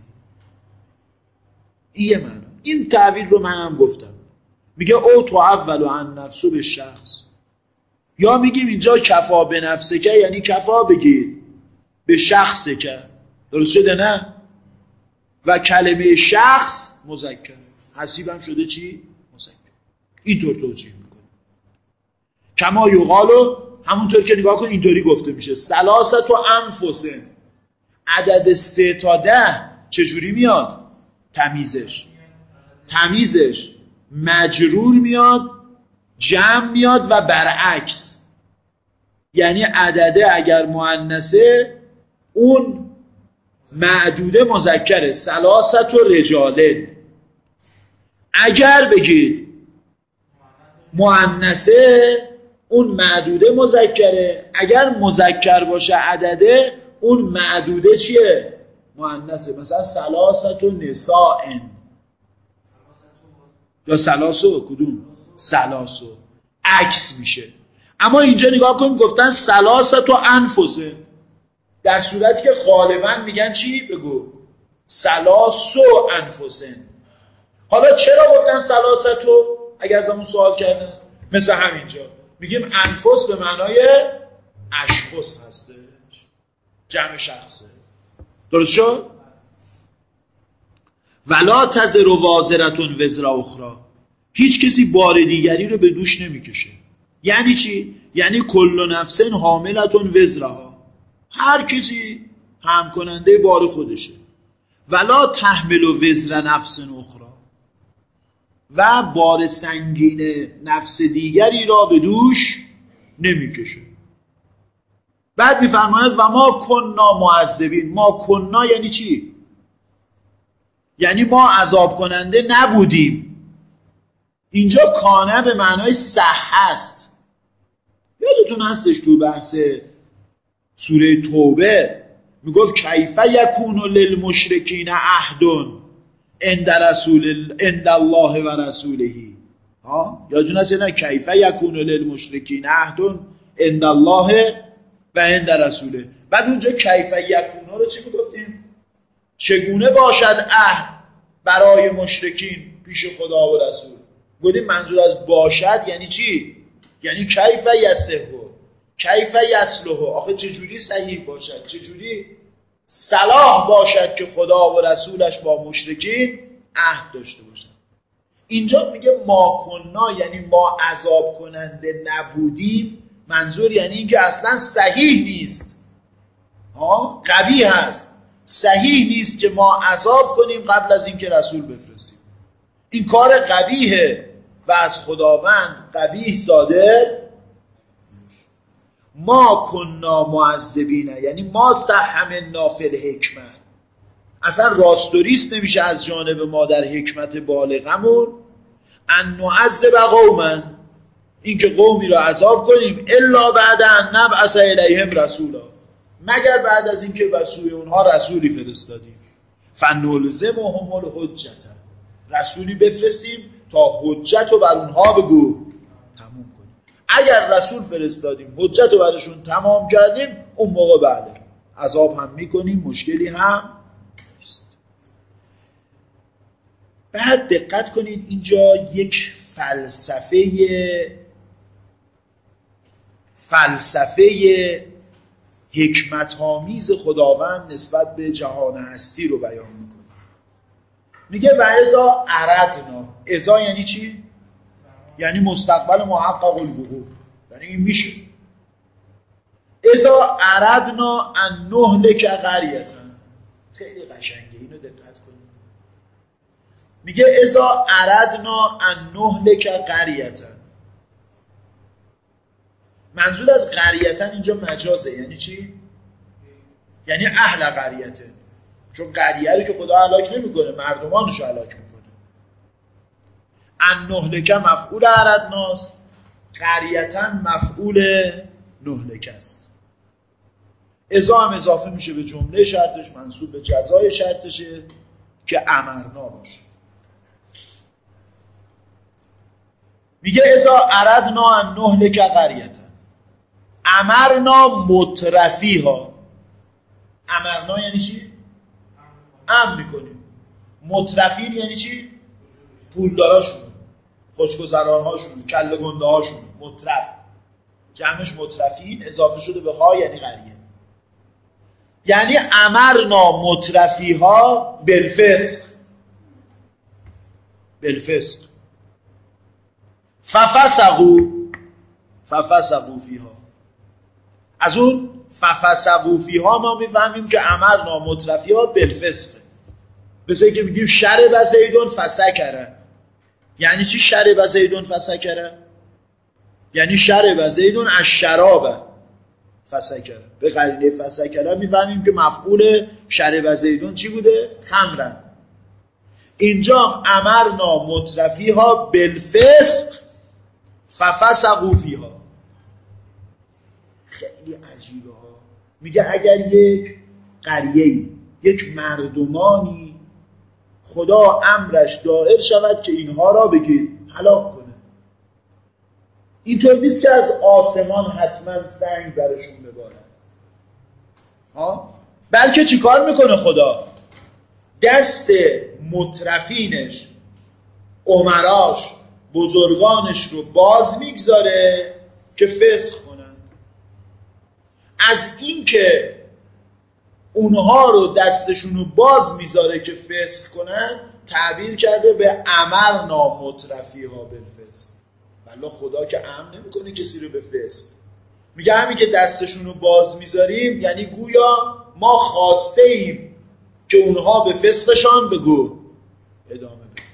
این معنی. این تعبیر رو منم گفتم، میگه او تو اول عن نفسه به شخص، یا میگیم اینجا کفا به نفسه که یعنی کفا بگید به شخص که، درست شده نه؟ و کلمه شخص مذکر، حسیبم شده چی؟ مذکر. اینطور توجیه میکنه. کما یقالو، همونطور که نگاه کن اینطوری گفته میشه ثلاثت و انفسن، عدد 3 تا 10 چجوری میاد؟ تمیزش مجرور میاد، جمع میاد و برعکس، یعنی عدده اگر مؤنثه اون معدوده مذکره، ثلاثت و رجاله. اگر بگید مؤنثه اون معدوده مذکره، اگر مذکر باشه عدده اون معدوده چیه؟ مؤنثه. مثلا ثلاثت و نسائن یا ثلاثو، کدوم؟ ثلاثو، عکس میشه. اما اینجا نگاه کنیم گفتن ثلاثت و انفسه، در صورتی که غالبا میگن چی؟ بگو ثلاث و انفسن. حالا چرا گفتن ثلاثتو؟ اگر از همون سوال کردن مثل همینجا میگیم انفس به معنای اشخاص هستش، جمع شخصه. درست شد؟ ولا تزر وازرتون وزر اخرى، هیچ کسی بار دیگری رو به دوش نمیکشه. یعنی چی؟ یعنی کل نفس حاملتون وزرها، هر کسی حمل کننده بار خودشه. ولا تحمل وزر نفس اخرى، و بار سنگین نفس دیگری را به دوش نمیکشه. بعد میفرماید و ما کننا معذبین. ما کننا یعنی چی؟ یعنی ما عذاب کننده نبودیم. اینجا کانه به معنای صح هست. یادتون هستش تو بحث سوره توبه میگفت کیف یکون للمشرکین عهد عند الله و رسوله. یادتون هست نه؟ کیف یکون للمشرکین عهد عند الله و عند رسوله. بعد اونجا کیف یکون رو چی میگفتیم؟ چگونه باشد عهد برای مشرکین پیش خدا و رسول. گفتیم منظور از باشد یعنی چی؟ یعنی کیف یصح، کیف یصلح. آخه چجوری صحیح باشد، چجوری صلاح باشد که خدا و رسولش با مشرکین عهد داشته باشد. اینجا میگه ما کننا یعنی ما عذاب کننده نبودیم. منظور یعنی این که اصلا صحیح نیست، قبیح هست، صحیح نیست که ما عذاب کنیم قبل از اینکه رسول بفرستیم. این کار قبیحه و از خداوند قبیح صادر. ما کننا معذبین یعنی ما سحمنا فی الحکمه، اصلا راستوریست نمیشه از جانب ما در حکمت بالغمون ان نعذب قوما، این که قومی را عذاب کنیم الا بعد ان نبعث الیهم رسولا، مگر بعد از اینکه به سوی اونها رسولی فرستادیم. فنلزمهم الحجة، رسولی بفرستیم تا حجت رو بر اونها بگو تموم کنیم. اگر رسول فرستادیم حجت رو برشون تمام کردیم اون موقع بله عذاب هم میکنیم، مشکلی هم نیست. بعد دقت کنید اینجا یک فلسفه حکمت آمیز خداوند نسبت به جهان هستی رو بیان میکنه. میگه و ازا اردنا، ازا یعنی چی؟ یعنی مستقبل محقق الوقوع، یعنی این میشه. اذا اردنا ان نهلک قریة، خیلی قشنگه، اینو دقت کنید. میگه اذا اردنا ان نهلک قریة، منظور از قریة اینجا مجازه. یعنی چی؟ یعنی اهل قریة، چون قریه رو که خدا هلاک نمیکنه، مردمانش رو هلاک میکنه. ان نهلک مفعول اردناست، قریة مفعول نهلک است. اذا هم اضافه میشه به جمله شرطش، منصوب به جزای شرطشه که امرنا باشه. میگه اذا اردنا ان نهلک قریة امرنا مترفیها. امرنا یعنی چی؟ امر میکنیم. مترفین یعنی چی؟ پولداراشون، خوشگذرانهاشون، کله گنده هاشون. مترف جمعش مترفین، اضافه شده به ها یعنی قریه. یعنی امرنا مترفیها بالفسق، بالفسق ففسقوا فیها. از اون ففسقوا فیها ما میفهمیم که امرنا مترفیها بالفسق. مثل که میگیم شرب زیدون فسکره. یعنی چی شرب زیدون فسکره؟ یعنی شرب زیدون از شراب فسکره. به قرینه فسکره میفهمیم که مفعول شرب زیدون چی بوده؟ خمرن. اینجا امرنا مترفیها بالفسق ففسقوا فیها. خیلی عجیبه ها. میگه اگر یک قریه‌ای، یک مردمانی خدا امرش دائر شود که اینها را بگید هلاک کنه، اینطور نیست که از آسمان حتما سنگ برشون بباره، بلکه چی کار میکنه خدا؟ دست مترفینش، امراش، بزرگانش رو باز میگذاره که فسق کنند. از این که اونها رو دستشون رو باز میذاره که فسق کنن تعبیر کرده به امرنا مترفیها بالفسق. والله خدا که امر نمیکنه کسی رو به فسق. میگه همین که دستشون رو باز میذاریم یعنی گویا ما خواسته ایم که اونها به فسقشان بگو ادامه بدن.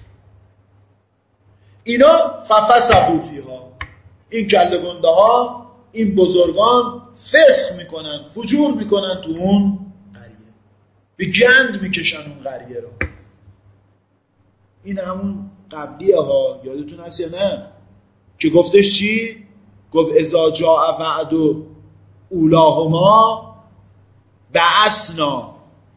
اینا ففسقوا فیها، این کله گنده ها، این بزرگان فسق میکنن، فجور میکنن تو اون قریه، به گند میکشن اون قریه رو. این همون قبلیه ها، یادتون هست یا نه؟ که گفتش چی؟ گفت اذا جاء وعد اولاهما بعثنا.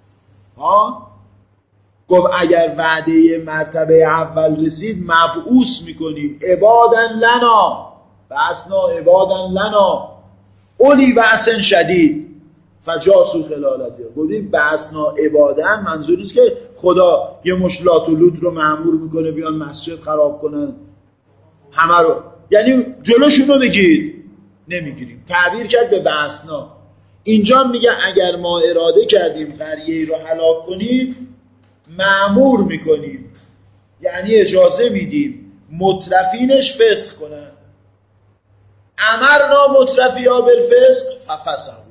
گفت اگر وعده مرتبه اول رسید مبعوث میکنیم عبادا لنا، بعثنا عبادا لنا اولی بأس شدید فجاسوا خلال دیار. گفتیم بعثنا عبادا منظور نیست که خدا یه مشلات و لوط رو مأمور میکنه بیان مسجد خراب کنن همه رو، یعنی جلوشون رو بگید، نمیگیریم. تعبیر کرد به بعثنا. اینجا میگه اگر ما اراده کردیم قریه رو هلاک کنیم مأمور میکنیم، یعنی اجازه میدیم مترفینش فسق کنن. امرنا مترفیها بالفسق ففسقوا.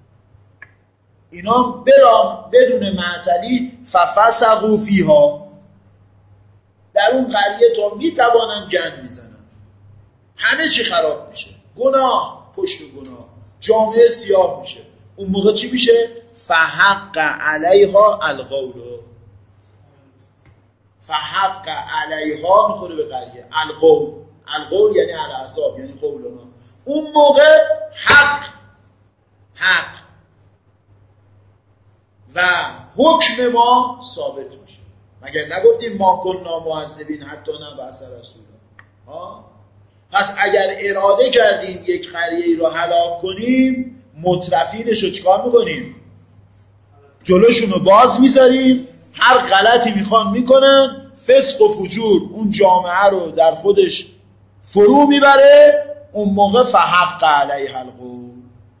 اینا برام بدون معطلی ففسقوا فیها، در اون قریه تا میتوانن گند میزنن، همه چی خراب میشه، گناه پشت گناه، جامعه سیاه میشه. اون موقع چی میشه؟ فحق علیها القول. فحق علیها میخوره به قریه القول. القول یعنی الاعصاب، یعنی قول ما. اون موقع حق و حکم ما ثابت میشه. مگر نگفتیم ما کننا معذبین حتی نبعث رسولا؟ پس اگر اراده کردیم یک قریه رو هلاک کنیم مترفینش رو چیکار میکنیم؟ جلوشون رو باز میذاریم، هر غلطی میخوان میکنن، فسق و فجور اون جامعه رو در خودش فرو میبره. اون موقع فحق علیه القول،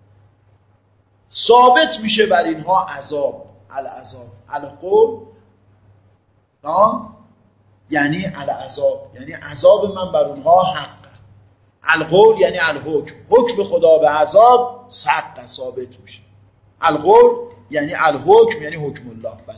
ثابت میشه بر اینها عذاب. العذاب القول یعنی العذاب، یعنی عذاب من بر اونها حق. القول یعنی الحکم، حکم خدا به عذاب حق ثابت میشه. القول یعنی الحکم یعنی حکم الله. بله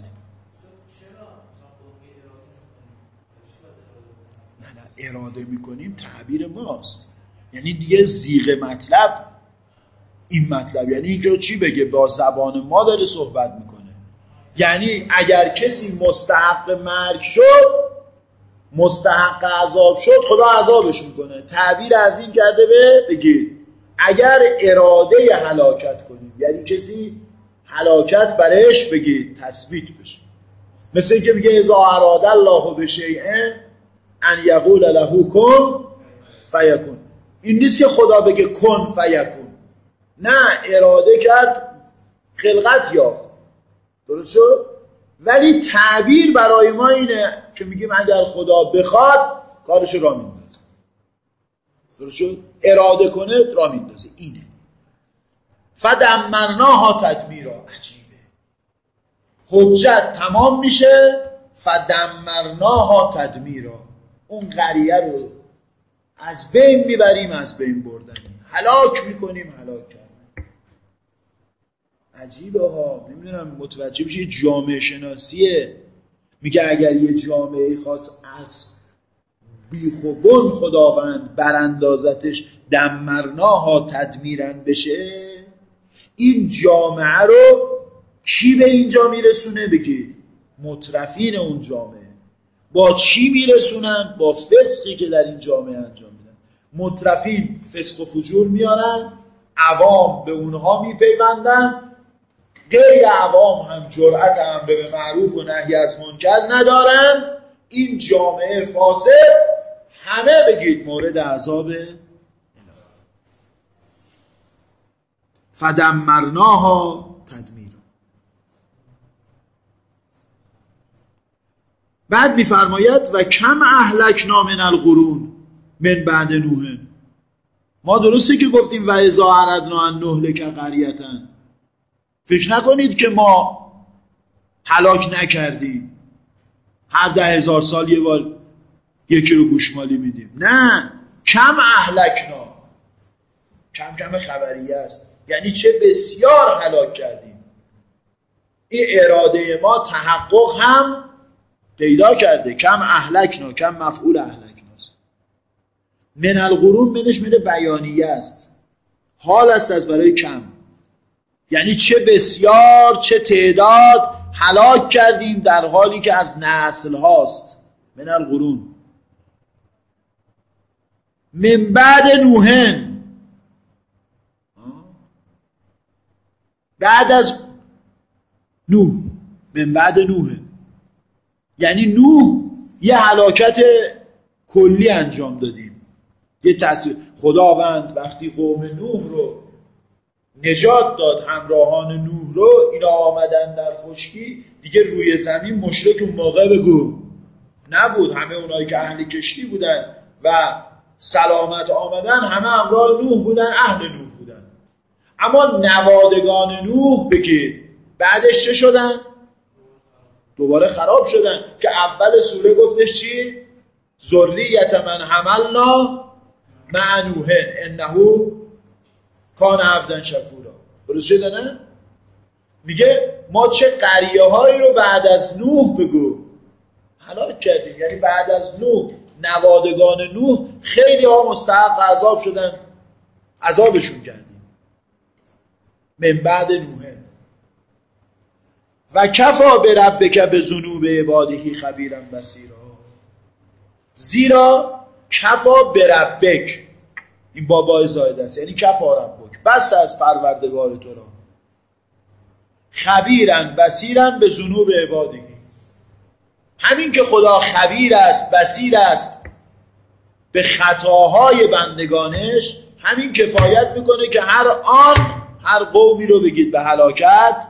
نه اراده میکنیم تعبیر ماست، یعنی دیگه زیغ مطلب این مطلب، یعنی اینکه چی بگه؟ با زبان ما داره صحبت میکنه. یعنی اگر کسی مستحق مرگ شد، مستحق عذاب شد، خدا عذابش میکنه. تعبیر از این کرده بگید اگر اراده هلاکت کنیم، یعنی کسی هلاکت برش بگید تثبیت بشه. مثل اینکه میگه اذا اراد الله بشیء ان یقول له کن فیکون. این نیست که خدا بگه کن فیکون، نه، اراده کرد خلقت یافت، درست شد؟ ولی تعبیر برای ما اینه که میگیم اگر خدا بخواد کارش را میندازه، درست شد؟ اراده کنه را میندازه. اینه فدمرناها تدمیرا. عجیبه، حجت تمام میشه، فدمرناها تدمیرا، اون قریه رو از بین میبریم، از بین بردنی، هلاک میکنیم، هلاک کردن. عجیبه ها، نمیدونم متوجه بشه. جامعه شناسیه، میگه اگر یه جامعه خاص از بیخ و بن خداوند براندازتش دمرناها تدمیرن بشه، این جامعه رو کی به اینجا میرسونه؟ بگید مترفین اون جامعه. با چی میرسونن؟ با فسقی که در این جامعه انجام میدن. مترفین فسق و فجور میارن، عوام به اونها میپیوندن، غیر عوام هم جرأت امر به معروف و نهی از منکر ندارن. این جامعه فاسد همه بگید مورد عذاب الهی. فدمرناها تدمیرا. بعد میفرماید و کم اهلکنا من القرون من بعد نوح. ما درسته که گفتیم و اذا اردنا ان نهلک قریة، فکر نکنید که ما هلاک نکردیم، هر 10,000 سال یه بار یکی رو گوشمالی میدیم. نه، کم اهلکنا، کم کم خبریه است، یعنی چه بسیار هلاک کردیم. این اراده ما تحقق هم پیدا کرده. کم اهلکنا، کم مفعول اهلکناست. من القرون منش من بیانیه است، حال است از برای کم، یعنی چه بسیار، چه تعداد هلاک کردیم در حالی که از نسل هاست. من القرون من بعد نوحن، بعد از نوح، من بعد نوح، یعنی نوح یه هلاکت کلی انجام دادیم. یه تصویر خداوند وقتی قوم نوح رو نجات داد، همراهان نوح رو، اینا آمدن در خشکی، دیگه روی زمین مشرک اون موقع بگو نبود. همه اونایی که اهل کشتی بودن و سلامت آمدن همه همراه نوح بودن، اهل نوح بودن. اما نوادگان نوح بگید بعدش چه شدن؟ دوباره خراب شدن که اول سوره گفتش چی؟ ذریة من حملنا مع نوح انه کان عبدا شکورا. درست شده نه؟ میگه ما چه قریه هایی رو بعد از نوح بگو هلاک کردیم، یعنی بعد از نوح نوادگان نوح خیلی ها مستحق عذاب شدن، عذابشون کردیم. من بعد نوح و کفا بربک بذنوب عباده خبیرا بصیرا. زیرا کفا بربک، این بابا زائده است، یعنی کفا ربک، بس از پروردگار تو را، خبیرا بصیرا به ذنوب عباده. همین که خدا خبیر است، بصیر است به خطاهای بندگانش، همین کفایت میکنه که هر آن هر قومی رو بگید به هلاکت.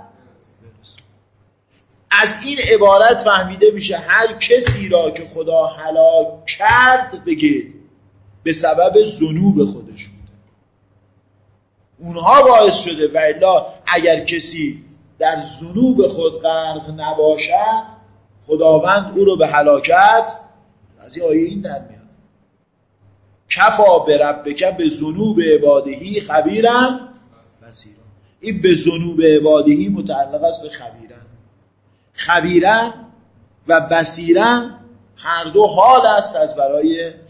از این عبارت فهمیده میشه هر کسی را که خدا هلاک کرد بگید به سبب ذنوب خودش بوده، اونها باعث شده. و الا اگر کسی در ذنوب خود غرق نباشد خداوند او رو به هلاکت از این آیه این در میاد کفا بربک به ذنوب عبادهی خبیرا بصیرا. این به ذنوب عبادهی متعلق است به خبیرا و بصیرا، هر دو حال است از برای لب.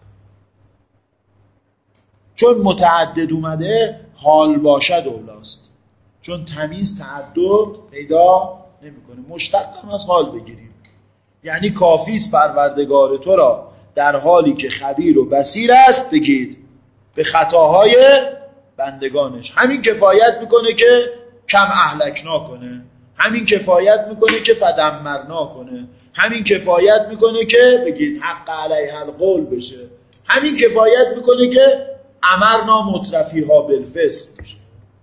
چون متعدد اومده حال باشد اولاست، چون تمیز تعدد پیدا نمیکنه. مشتق هم از حال بگیریم، یعنی کافی است پروردگار تو را در حالی که خبیر و بصیر است بگید به خطاهای بندگانش. همین کفایت میکنه که کم اهلکنا کنه، همین کفایت میکنه که فدمرنا کنه، همین کفایت میکنه که بگید حق علیه القول بشه، همین کفایت میکنه که امرنا مترفیها بالفسق بشه.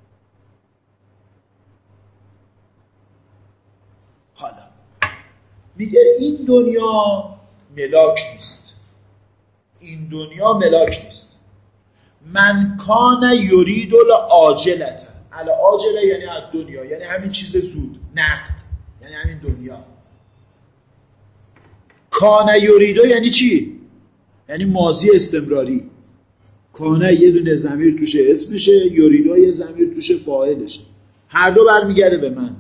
حالا میگه این دنیا ملاک نیست، این دنیا ملاک نیست. من کان یرید العاجلة، العاجله یعنی از دنیا، یعنی همین چیز زود، نقد یعنی همین دنیا. کان یریدو یعنی چی؟ یعنی ماضی استمراری. کانه یه دونه ضمیر توش اسمشه، یریدو یه ضمیر توش فاعلشه، هر دو برمیگرده به من.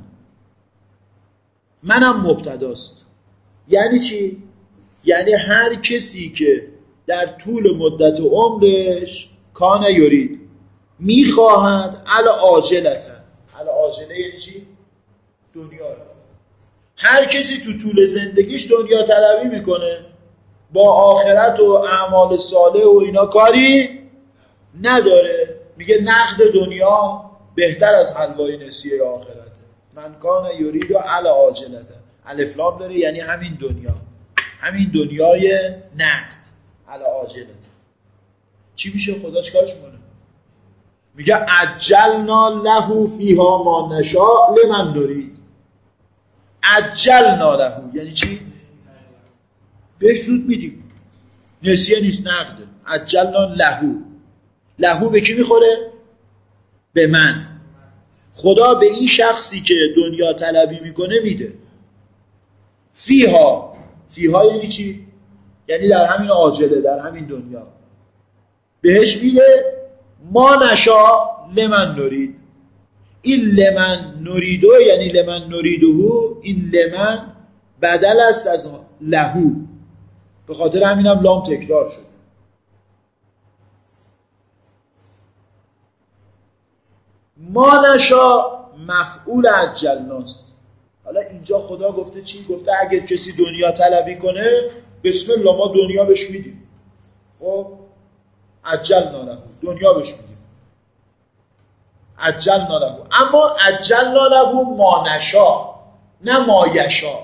منم مبتداست. یعنی چی؟ یعنی هر کسی که در طول مدت عمرش کان یرید میخواهد العاجلة، العاجله یعنی چی؟ دنیا رو. هر کسی تو طول زندگیش دنیا طلبی میکنه، با آخرت و اعمال صالح و اینا کاری نداره، میگه نقد دنیا بهتر از حلوای نسیه آخرته. من کان یرید العاجلة، الف لام داره یعنی همین دنیا، همین دنیای نقد العاجلة. چی میشه؟ خدا چیکارش میکنه؟ میگه عجلنا له فیها ما نشاء لمن نرید. عجلنا له یعنی چی؟ بهش زود میدیم، نسیه نیست، نقده. عجلنا له، له به کی میخوره؟ به من. خدا به این شخصی که دنیا طلبی میکنه میده. فیها، فیها یعنی چی؟ یعنی در همین عاجله، در همین دنیا بهش میده. ما نشا لمن نرید. این لمن نریدو یعنی لمن نریدو، این لمن بدل است از لهو، به خاطر همینم لام تکرار شد. ما نشا مفعول عجلناست. حالا اینجا خدا گفته چی؟ گفته اگر کسی دنیا طلبی کنه بسم الله ما دنیا بهش میدیم. خب عجلنا له، دنیا بهش میدیم. عجلنا له، اما عجلنا له ما نشا، نه ما یشا.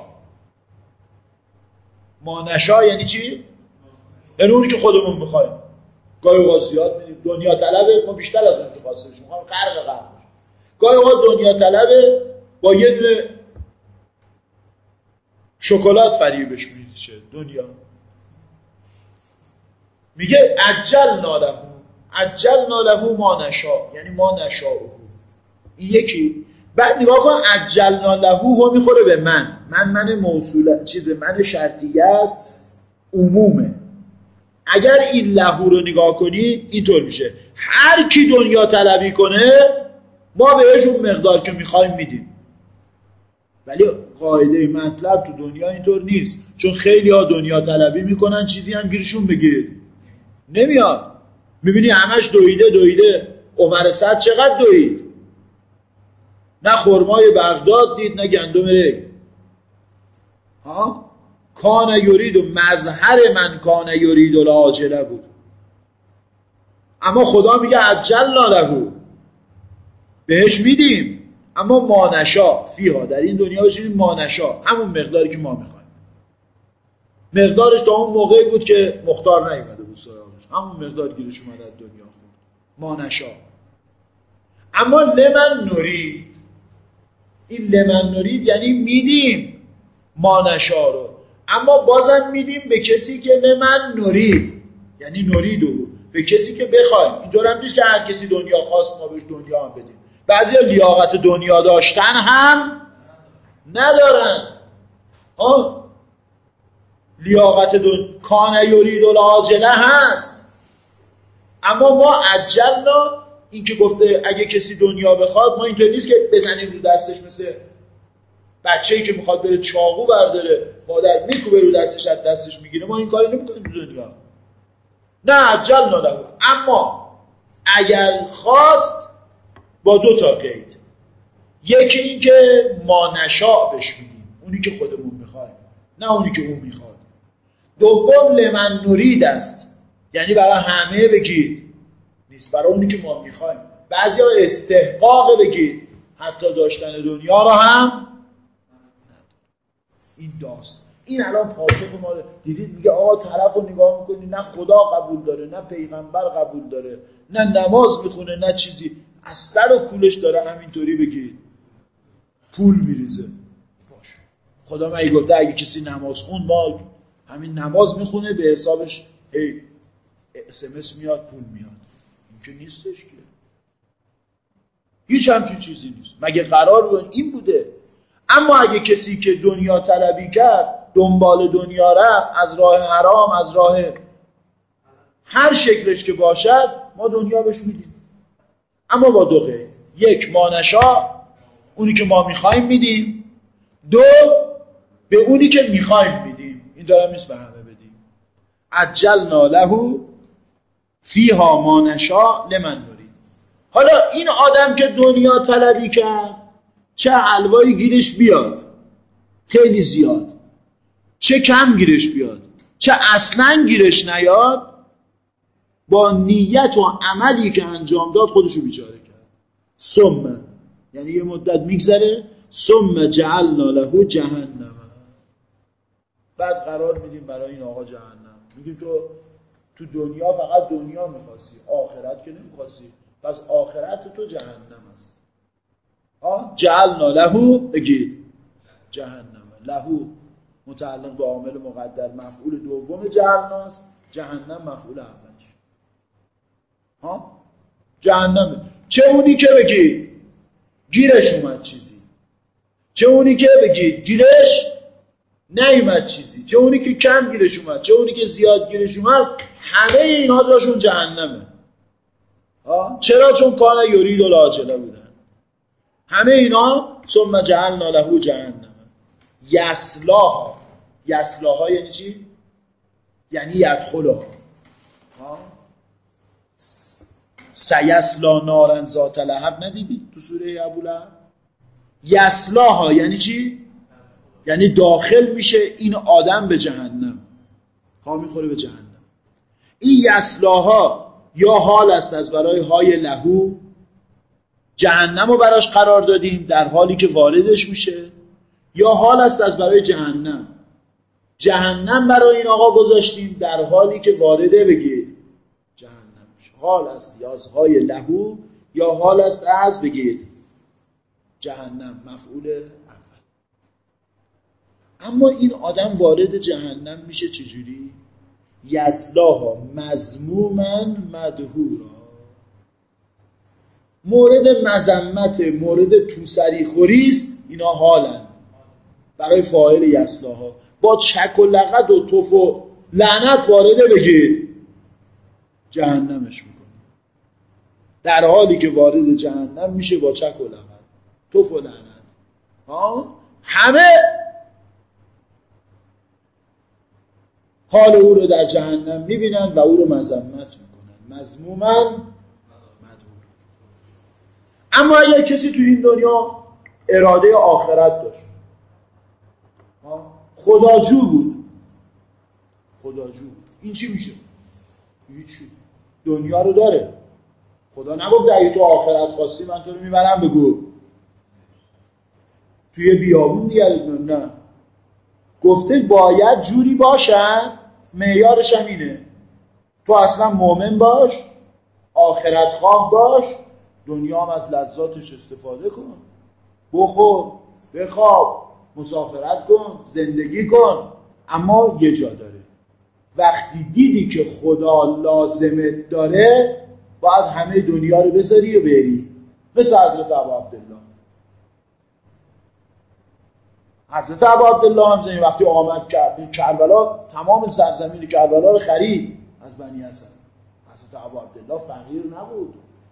ما نشا یعنی چی؟ یعنی اونی که خودمون میخوایم. گاهی اوقات زیاد میدیم دنیا طلبه، ما بیشتر از اون که خواسته بشیم، میخوایم غرق. گاهی اوقات دنیا طلبه با یه دونه شکلات فریبش میشه دنیا. میگه عجلنا له ما نشا، یعنی ما نشاء. این یکی. بعد نگاه کن عجلنا له ها میخوره به من موصوله، چیز من شرطیه است، عمومه. اگر این له رو نگاه کنی اینطور میشه هر کی دنیا طلبی کنه ما بهش اون مقدار که میخوایم میدیم. ولی قاعده مطلب تو دنیا اینطور نیست، چون خیلی ها دنیا طلبی میکنن چیزی هم گیرشون بگیر نمیاد. میبینی همش دویده. عمر صد چقدر دوید، نه خرمای بغداد دید نه گندم ری. کان یرید و مظهر من کان یرید العاجله بود. اما خدا میگه عجلنا له، بهش میدیم، اما ما نشا فیها، در این دنیا بشینیم ما نشا، همون مقداری که ما میخوایم. مقدارش تا اون موقعی بود که مختار نیومده بود سراغش، همون مقدار گیرش اومده از دنیا خود. ما نشا. اما لمن نرید، این لمن نرید یعنی میدیم ما نشا رو، اما بازم میدیم به کسی که لمن نرید، یعنی نریدو، به کسی که بخوایم. اینطور هم نیست که هر کسی دنیا خواست ما بهش دنیا هم بدیم. بعضیا لیاقت دنیا داشتن هم ندارند. لیاقت کان یرید العاجله هست، اما ما عجلنا، این که گفته اگه کسی دنیا بخواد، ما اینطور نیست که بزنیم رو دستش مثل بچه‌ای که میخواد بره چاقو برداره، مادر میکوبه رو دستش، از دستش میگیره. ما این کاری نمیکنیم تو دنیا. نه عجلنا له، اما اگر خواست با 2 تا قید. یکی این که ما نشاء بهش میگیم، اونی که خودمون میخوایم، نه اونی که اون میخواد. دوم لمن نرید است، یعنی برای همه بگید، نیست برای اونی که ما میخوایم. بعضیا استحقاق بگید، حتی داشتن دنیا رو هم. این داست این الان پاسخ ما رو دیدید. میگه آقا طرف رو نگاه میکنی، نه خدا قبول داره، نه پیغمبر قبول داره، نه نماز میخونه، نه چیزی، از سر و کولش داره همینطوری بگید پول میریزه. باشه، خدا من گفته اگه کسی نماز خون، ما همین نماز میخونه به حسابش هی SMS میاد، پول میاد. این که نیستش که، هیچ همچین چیزی نیست. مگه قرار این بوده؟ اما اگه کسی که دنیا طلبی کرد، دنبال دنیا رفت، از راه حرام، از راه هر شکلش که باشد، ما دنیا بهش میدیم، اما با 2 قید. یک ما نشاء، اونی که ما میخوایم میدیم. 2 به اونی که میخوایم میدیم. این دارم نیست به همه بدیم. عجلنا له فیها ما نشاء لمن نرید. حالا این آدم که دنیا طلبی کرد، چه حلوایی گیرش بیاد خیلی زیاد، چه کم گیرش بیاد، چه اصلا گیرش نیاد، با نیت و عملی که انجام داد خودشو بیچاره کرد. ثم، یعنی یه مدت میگذره، ثم جعلنا له جهنم، بعد قرار میدیم برای این آقا جهنم. میگیم تو دنیا فقط دنیا میخواستی، آخرت که نمیخواستی، پس آخرت تو جهنم است. جعلنا له بگید جهنم، له متعلق به عامل مقدر، مفعول دوم جعلنا است، جهنم مفعول اولش. جهنم، چه اونی که بگی گیرش اومد چیزی، چه اونی که بگی گیرش نیومد چیزی، چه اونی که کم گیرش اومد، چه اونی که زیاد گیرش اومد، همه اینا جاشون جهنمه. چرا؟ چون کان یرید العاجله بودن. همه اینا ثم جعلنا له جهنم یصلاها. یصلاها یعنی چی؟ یعنی یدخلها. سیصلا نارا ذات لهب ندیدی تو سوره ابولهب؟ یصلاها یعنی چی؟ یعنی داخل میشه این آدم به جهنم، میخوره به جهنم. این یصلاها یا حال است از برای های لهو، جهنم رو براش قرار دادیم در حالی که واردش میشه، یا حال است از برای جهنم، جهنم برای این آقا گذاشتیم در حالی که وارده بگید جهنم میشه. حال است یا از های لهو، یا حال است از بگید جهنم مفعول اول. اما این آدم وارد جهنم میشه چجوری؟ یصلاها مذموما مدحورا. مورد مذمت، مورد توسری خوری است، اینا حالند برای فاعل یصلاها. با چک و لغت و تف و لعنت وارده بگید جهنمش میکنه، در حالی که وارد جهنم میشه با چک و لغت، تف و لعنت. همه حال او رو در جهنم میبینن و او رو مذمت میکنن، مذموما مدحور. اما اگر کسی تو این دنیا اراده آخرت داشت، خداجو بود، این چی میشه؟ هیچی. دنیا رو داره، خدا نگفت اگه تو آخرت خواستی من تو رو میبرم بگو توی بیابون دیگه، نه، گفته باید جوری باشد، معیارش هم اینه، تو اصلا مؤمن باش، آخرت خواه باش، دنیا هم از لذاتش استفاده کن، بخور، بخواب، مسافرت کن، زندگی کن، اما یه جا داره. وقتی دیدی که خدا لازمت داره، باید همه دنیا رو بذاری و بری، مثل حضرت ابو عبدالله. حضرت ابو عبدالله حمزه وقتی آمد کربلا، تمام سرزمین کربلا رو خرید از بنی اسد. حضرت ابو عبدالله فقیر نبود،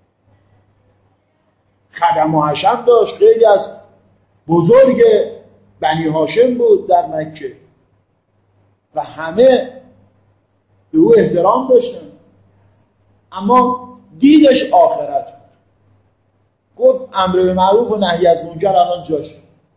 خدم و حشم داشت، خیلی از بزرگ بنی هاشم بود در مکه و همه به او احترام داشتن، اما دیدش آخرت بود. گفت امر به معروف و نهی از منکر الان جاش.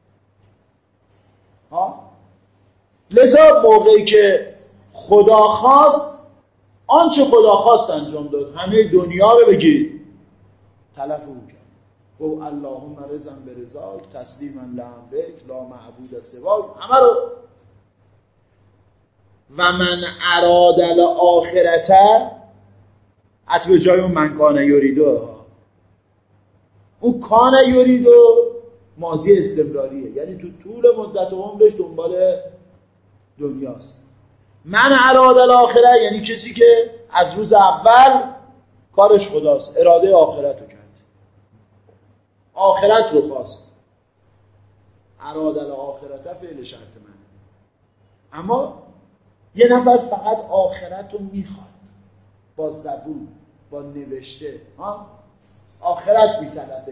لذا موقعی که خدا خواست، آنچه خدا خواست انجام داد، همه دنیا رو بگید تلف او کرد. گفت اللهم رضا برضاک تسلیما لامرک لا معبود سواک، همه رو. و من اراد الاخرته، حتی به جای اون من کان یریدو، اون کان یریدو ماضی استمراریه، یعنی تو طول مدت عمرش دنبال دنیاست. من اراد الاخره یعنی کسی که از روز اول کارش خداست، اراده آخرت رو کرد، آخرت رو خواست. اراد الاخرت فعل شرط من. اما یه نفر فقط آخرت رو میخواد، با زبون، با نوشته آخرت میطلبه،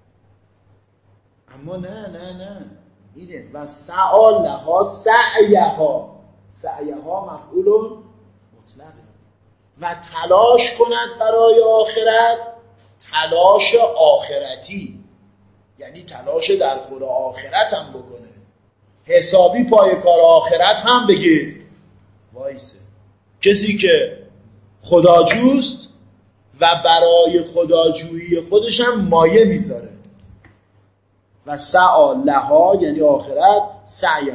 اما نه اینه و سعی لها سعیها مفعول مطلقه، و تلاش کند برای آخرت، تلاش آخرتی، یعنی تلاش در خور آخرت هم بکنه، حسابی پای کار آخرت هم بگیر وایسه. کسی که خداجوست و برای خداجویی خودش هم مایه میذاره. و سعی لها یعنی آخرت، سعیها.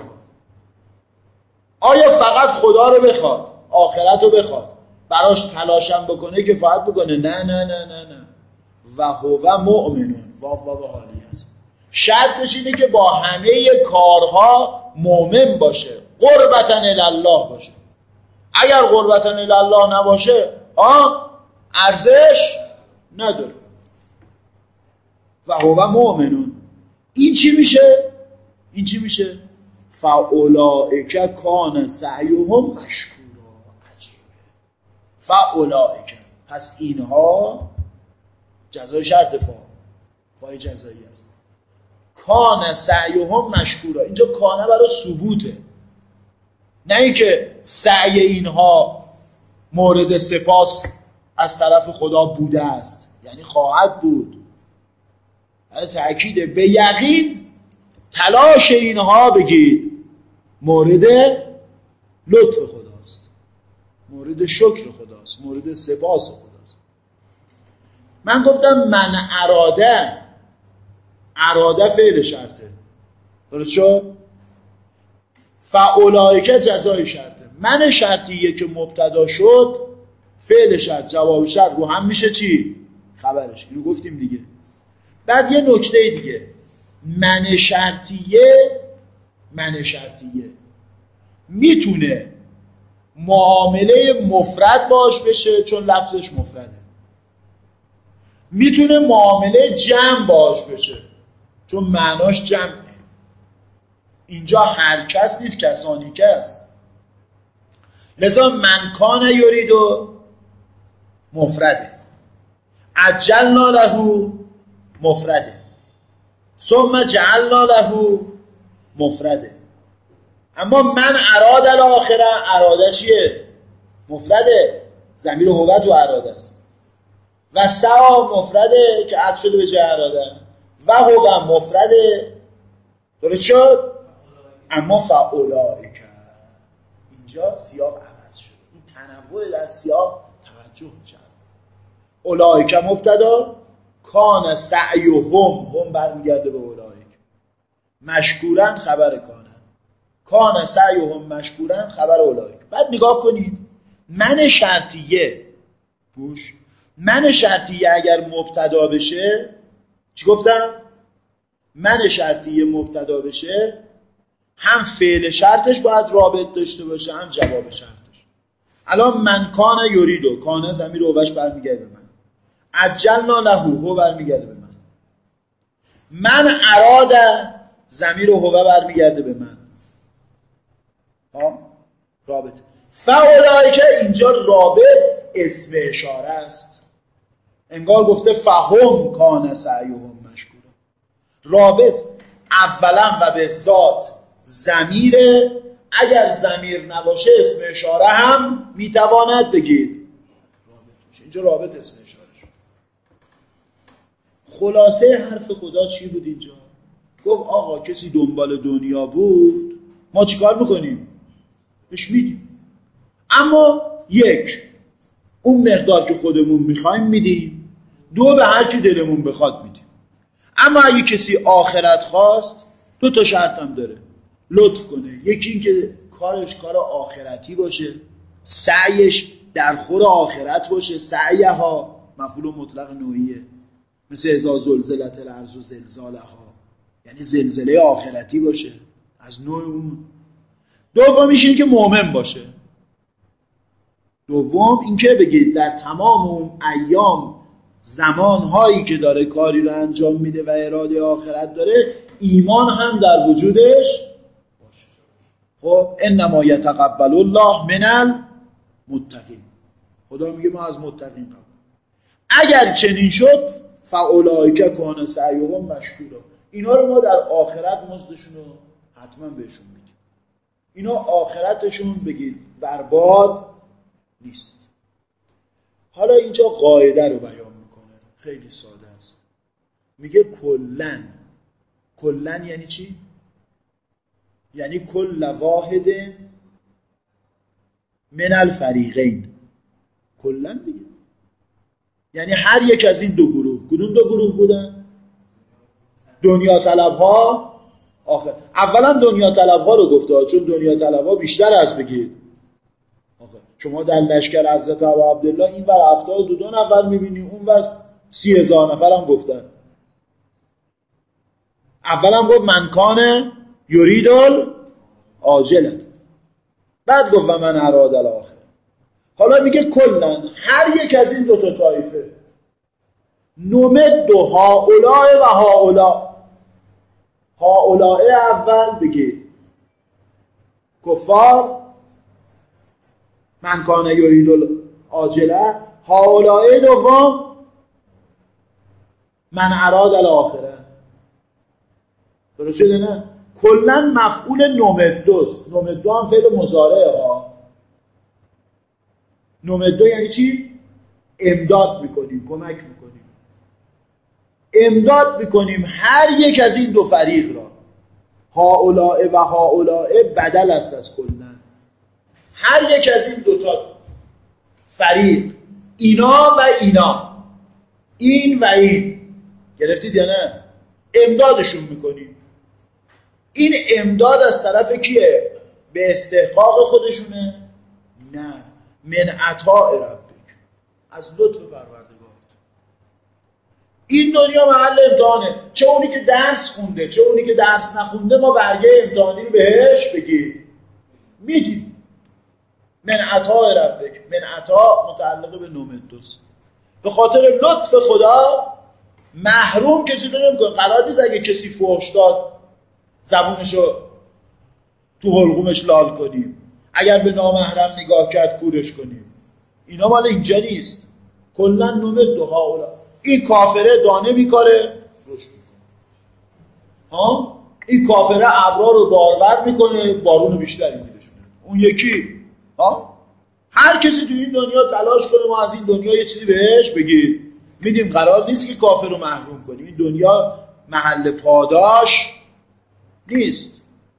آیا فقط خدا رو بخواد، آخرت رو بخواد، براش تلاشم بکنه که فقط بکنه؟ نه. و هو مؤمنون، واو حالی هست. شرطش اینه که با همه کارها مؤمن باشه، قربتاً الله باشه. اگر قربتاً الله نباشه ارزش نداره. و هو مؤمنون، این چی میشه؟ فاولائک کان سعیهم مشکورا. عجیبه. فاولائک، پس اینها جزای شرط فای جزایی است. کان سعیهم مشکورا، اینجا کانه برای ثبوته، نه اینکه سعی اینها مورد سپاس از طرف خدا بوده است، یعنی خواهد بود. برای تأکید به یقین تلاش اینها بگید مورد لطف خداست، مورد شکر خداست، مورد سپاس خداست. من گفتم من اراده فعل شرطه، درست شد؟ فاولائک جزای شرطه. من شرطیه که مبتدا شد، فعل شرط جواب شرط رو هم میشه چی؟ خبرش. اینو گفتیم دیگه. بعد یه نکته دیگه، من شرطیه میتونه معامله مفرد باش بشه چون لفظش مفرده، میتونه معامله جمع باش بشه چون معناش جمعه. اینجا هر کس نیست، کسانی کس. لذا من کان یریدو مفرده، عجلنا له مفرده، ثم جعلنا له مفرده. اما من اراد الاخره، اراده چیه؟ مفرده، ضمیر هوت و اراده است. و سعی مفرده که عطف شده به جای اراده، و هو مفرده، درست شد؟ اما فاولائک، اینجا سیاق عوض شد. این تنوع در سیاق توجه شد. اولائک مبتدا، کان سعیهم، هم برمیگرده به اولائک، مشکورن خبر کان سعیهم مشکورن خبر اولائک. بعد نگاه کنید، من شرطیه، گوش، من شرطیه اگر مبتدا بشه، چی گفتم؟ من شرطیه مبتدا بشه، هم فعل شرطش باید رابط داشته باشه، هم جواب شرطش. الان من کان یریدو، کان ضمیر اوش برمیگرده به من، عجلنا له، هو برمیگرده به من. من اراده ضمیر هو برمیگرده به من. رابط فاولائک اینجا رابط اسم اشاره است، انگار گفته فهم کان سعیهم مشکورا. رابط اولا و به ذات ضمیره، اگر ضمیر نباشه اسم اشاره هم میتواند بگید رابط باشه. اینجا رابط اسم اشاره شد. خلاصه حرف خدا چی بود اینجا؟ گفت آقا کسی دنبال دنیا بود ما چیکار میکنیم؟ بهش میدیم. اما یک، اون مقدار که خودمون میخوایم میدیم، دو، به هر کی دلمون بخواد میدیم. اما اگه کسی آخرت خواست 2 تا شرط هم داره، لطف کنه. یکی این که کارش کار آخرتی باشه، سعیش در خور آخرت باشه. سعیها مفعول مطلق نوعیه، مثل اذا زلزلت الارض زلزالها، یعنی زلزله آخرتی باشه از نوع اون. دومیش این که مؤمن باشه. دوم این که بگید در تمام اون ایام زمانهایی که داره کاری رو انجام میده و اراده آخرت داره، ایمان هم در وجودش باشه. خب انما یتقبل الله من المتقین، خدا میگه ما از متقین قبول. اگر چنین شد فاولائک کان سعیهم مشکورا، اینا رو ما در آخرت مزدشون رو حتما بهشون میدیم. اینا آخرتشون بگید برباد نیست. حالا اینجا قاعده رو بیان میکنه، خیلی ساده است. میگه کلن یعنی چی؟ یعنی کل واحد من الفریقین. کلن دیگه یعنی هر یک از این 2 گروه. کدوم 2 گروه بودن؟ دنیا طلبها آخر. اولا دنیا طلبها رو گفته، چون دنیا طلبها بیشتر از بگید آخر. شما در لشکر حضرت ابا عبدالله این ور 72 نفر میبینی، اون ور 30,000 نفر هم گفتن. اولا گفت من کان یرید العاجلة، بعد گفت و من اراد الاخره. حالا میگه کلن هر یک از این 2 تا طایفه، نمد هؤلاء و هؤلاء. هؤلاء اول بگید کفار، من کان یرید العاجلة. هؤلاء دوم من اراد الاخره. درست شده نه؟ کلن مفعول نمدوست. نمدو هم فعل مضارعه ها. نمدو یعنی چی؟ امداد میکنیم، کمک میکنیم، امداد میکنیم هر یک از این 2 فریق را. هؤلاء و هؤلاء بدل است از کلن. هر یک از این 2 تا فریق، اینا و اینا، این و این، گرفتید یا نه؟ امدادشون میکنیم. این امداد از طرف کیه؟ به استحقاق خودشونه؟ نه، من عطاء ربک، از لطف پروردگارت. این دنیا محل امتحانه، چه اونی که درس خونده چه اونی که درس نخونده، ما برگه امتحانی رو بهش بگید میدیم. من عطاء ربک، من عطاء متعلق به نومدوس، به خاطر لطف خدا محروم کسی رو نمی‌کنه. قرار نیست اگه کسی فحش داد زبونشو تو حلقومش لال کنیم، اگر به نامحرم نگاه کرد کورش کنیم. اینا مال اینجا نیست. کلا نمد هؤلاء. این کافره دانه میکاره رشد میکنه، ها، این کافره ابرا رو بارور میکنه بارون بیشتری گیرش میاد. اون یکی هر کسی تو این دنیا تلاش کنه ما از این دنیا یه چیزی بهش بگیم میدیم. قرار نیست که کافر رو محروم کنیم. این دنیا محل پاداش نیست.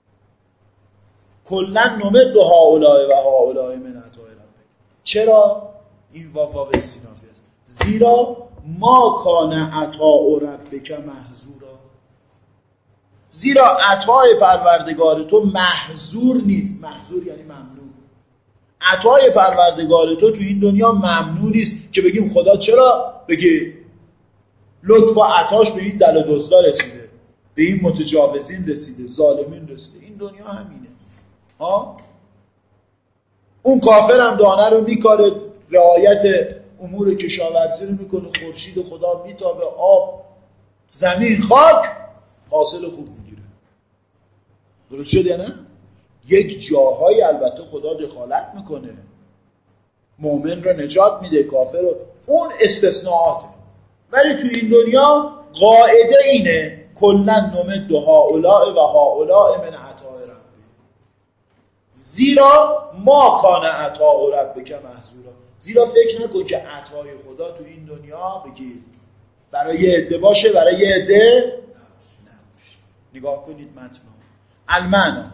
کلن نمد هؤلاء و هؤلاء من عطاء ربک. چرا؟ این واو استینافی است. زیرا ما کان عطاء ربک محظورا. زیرا عطای پروردگار تو محظور نیست. محظور یعنی ممنوع. عطای پروردگار تو این دنیا ممنوع نیست که بگیم خدا چرا بگی لطف و عطاش به این دل و دزدا رسیده، به این متجاوزین رسیده، ظالمین رسیده. این دنیا همینه. اون کافر هم دانه رو میکاره، رعایت امور کشاورزی رو میکنه، خورشید خدا میتابه، آب، زمین، خاک، حاصل خوب میگیره. درست شد یا نه؟ یک جاهایی البته خدا دخالت میکنه، مؤمن رو نجات میده، کافر رو، اون استثناءاته. ولی تو این دنیا قاعده اینه کلا نمد هؤلاء و هؤلاء من عطاء ربی، زیرا ما کان عطاء ربک محظورا. زیرا فکر نکن که عطای خدا تو این دنیا بگید برای یه عده باشه برای یه عده نباشه. نگاه کنید متن المعنا.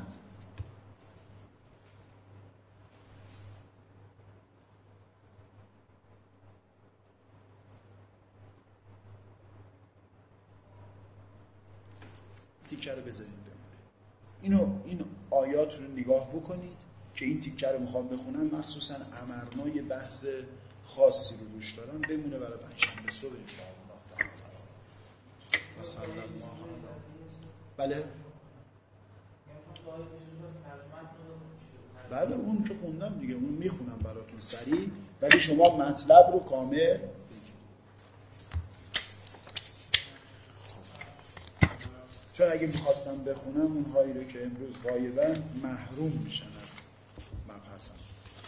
تیکه رو بذارید بمونه. این آیات رو نگاه بکنید که این تیکه رو میخوام بخونم، مخصوصا امرنا یه بحث خاصی رو روش دارم، بمونه برای پنجشنبه صبح ان شاء الله. مثلا بله بله اون که خوندم دیگه، اون میخونم براتون سریع، ولی شما مطلب رو کامل. چون اگه میخواستم بخونم اونهایی رو که امروز غایبن محروم میشن از مبحثم.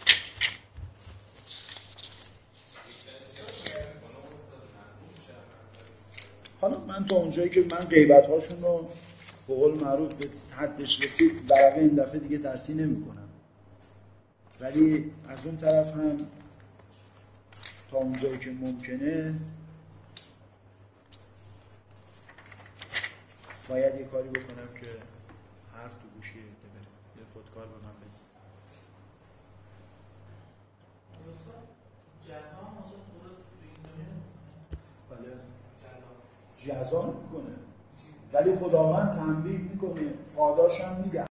حالا من تا اونجایی که من غیبت هاشون رو به قول معروف به حدش رسید برای این دفعه دیگه ترسیح نمی کنم، ولی از اون طرف هم تا اونجایی که ممکنه باید یه کاری بکنم که حرف تو گوشی عده بره. یه خودکار به من بده. بله جزا میکنه، ولی خداوند تنبیه میکنه، پاداش هم میده.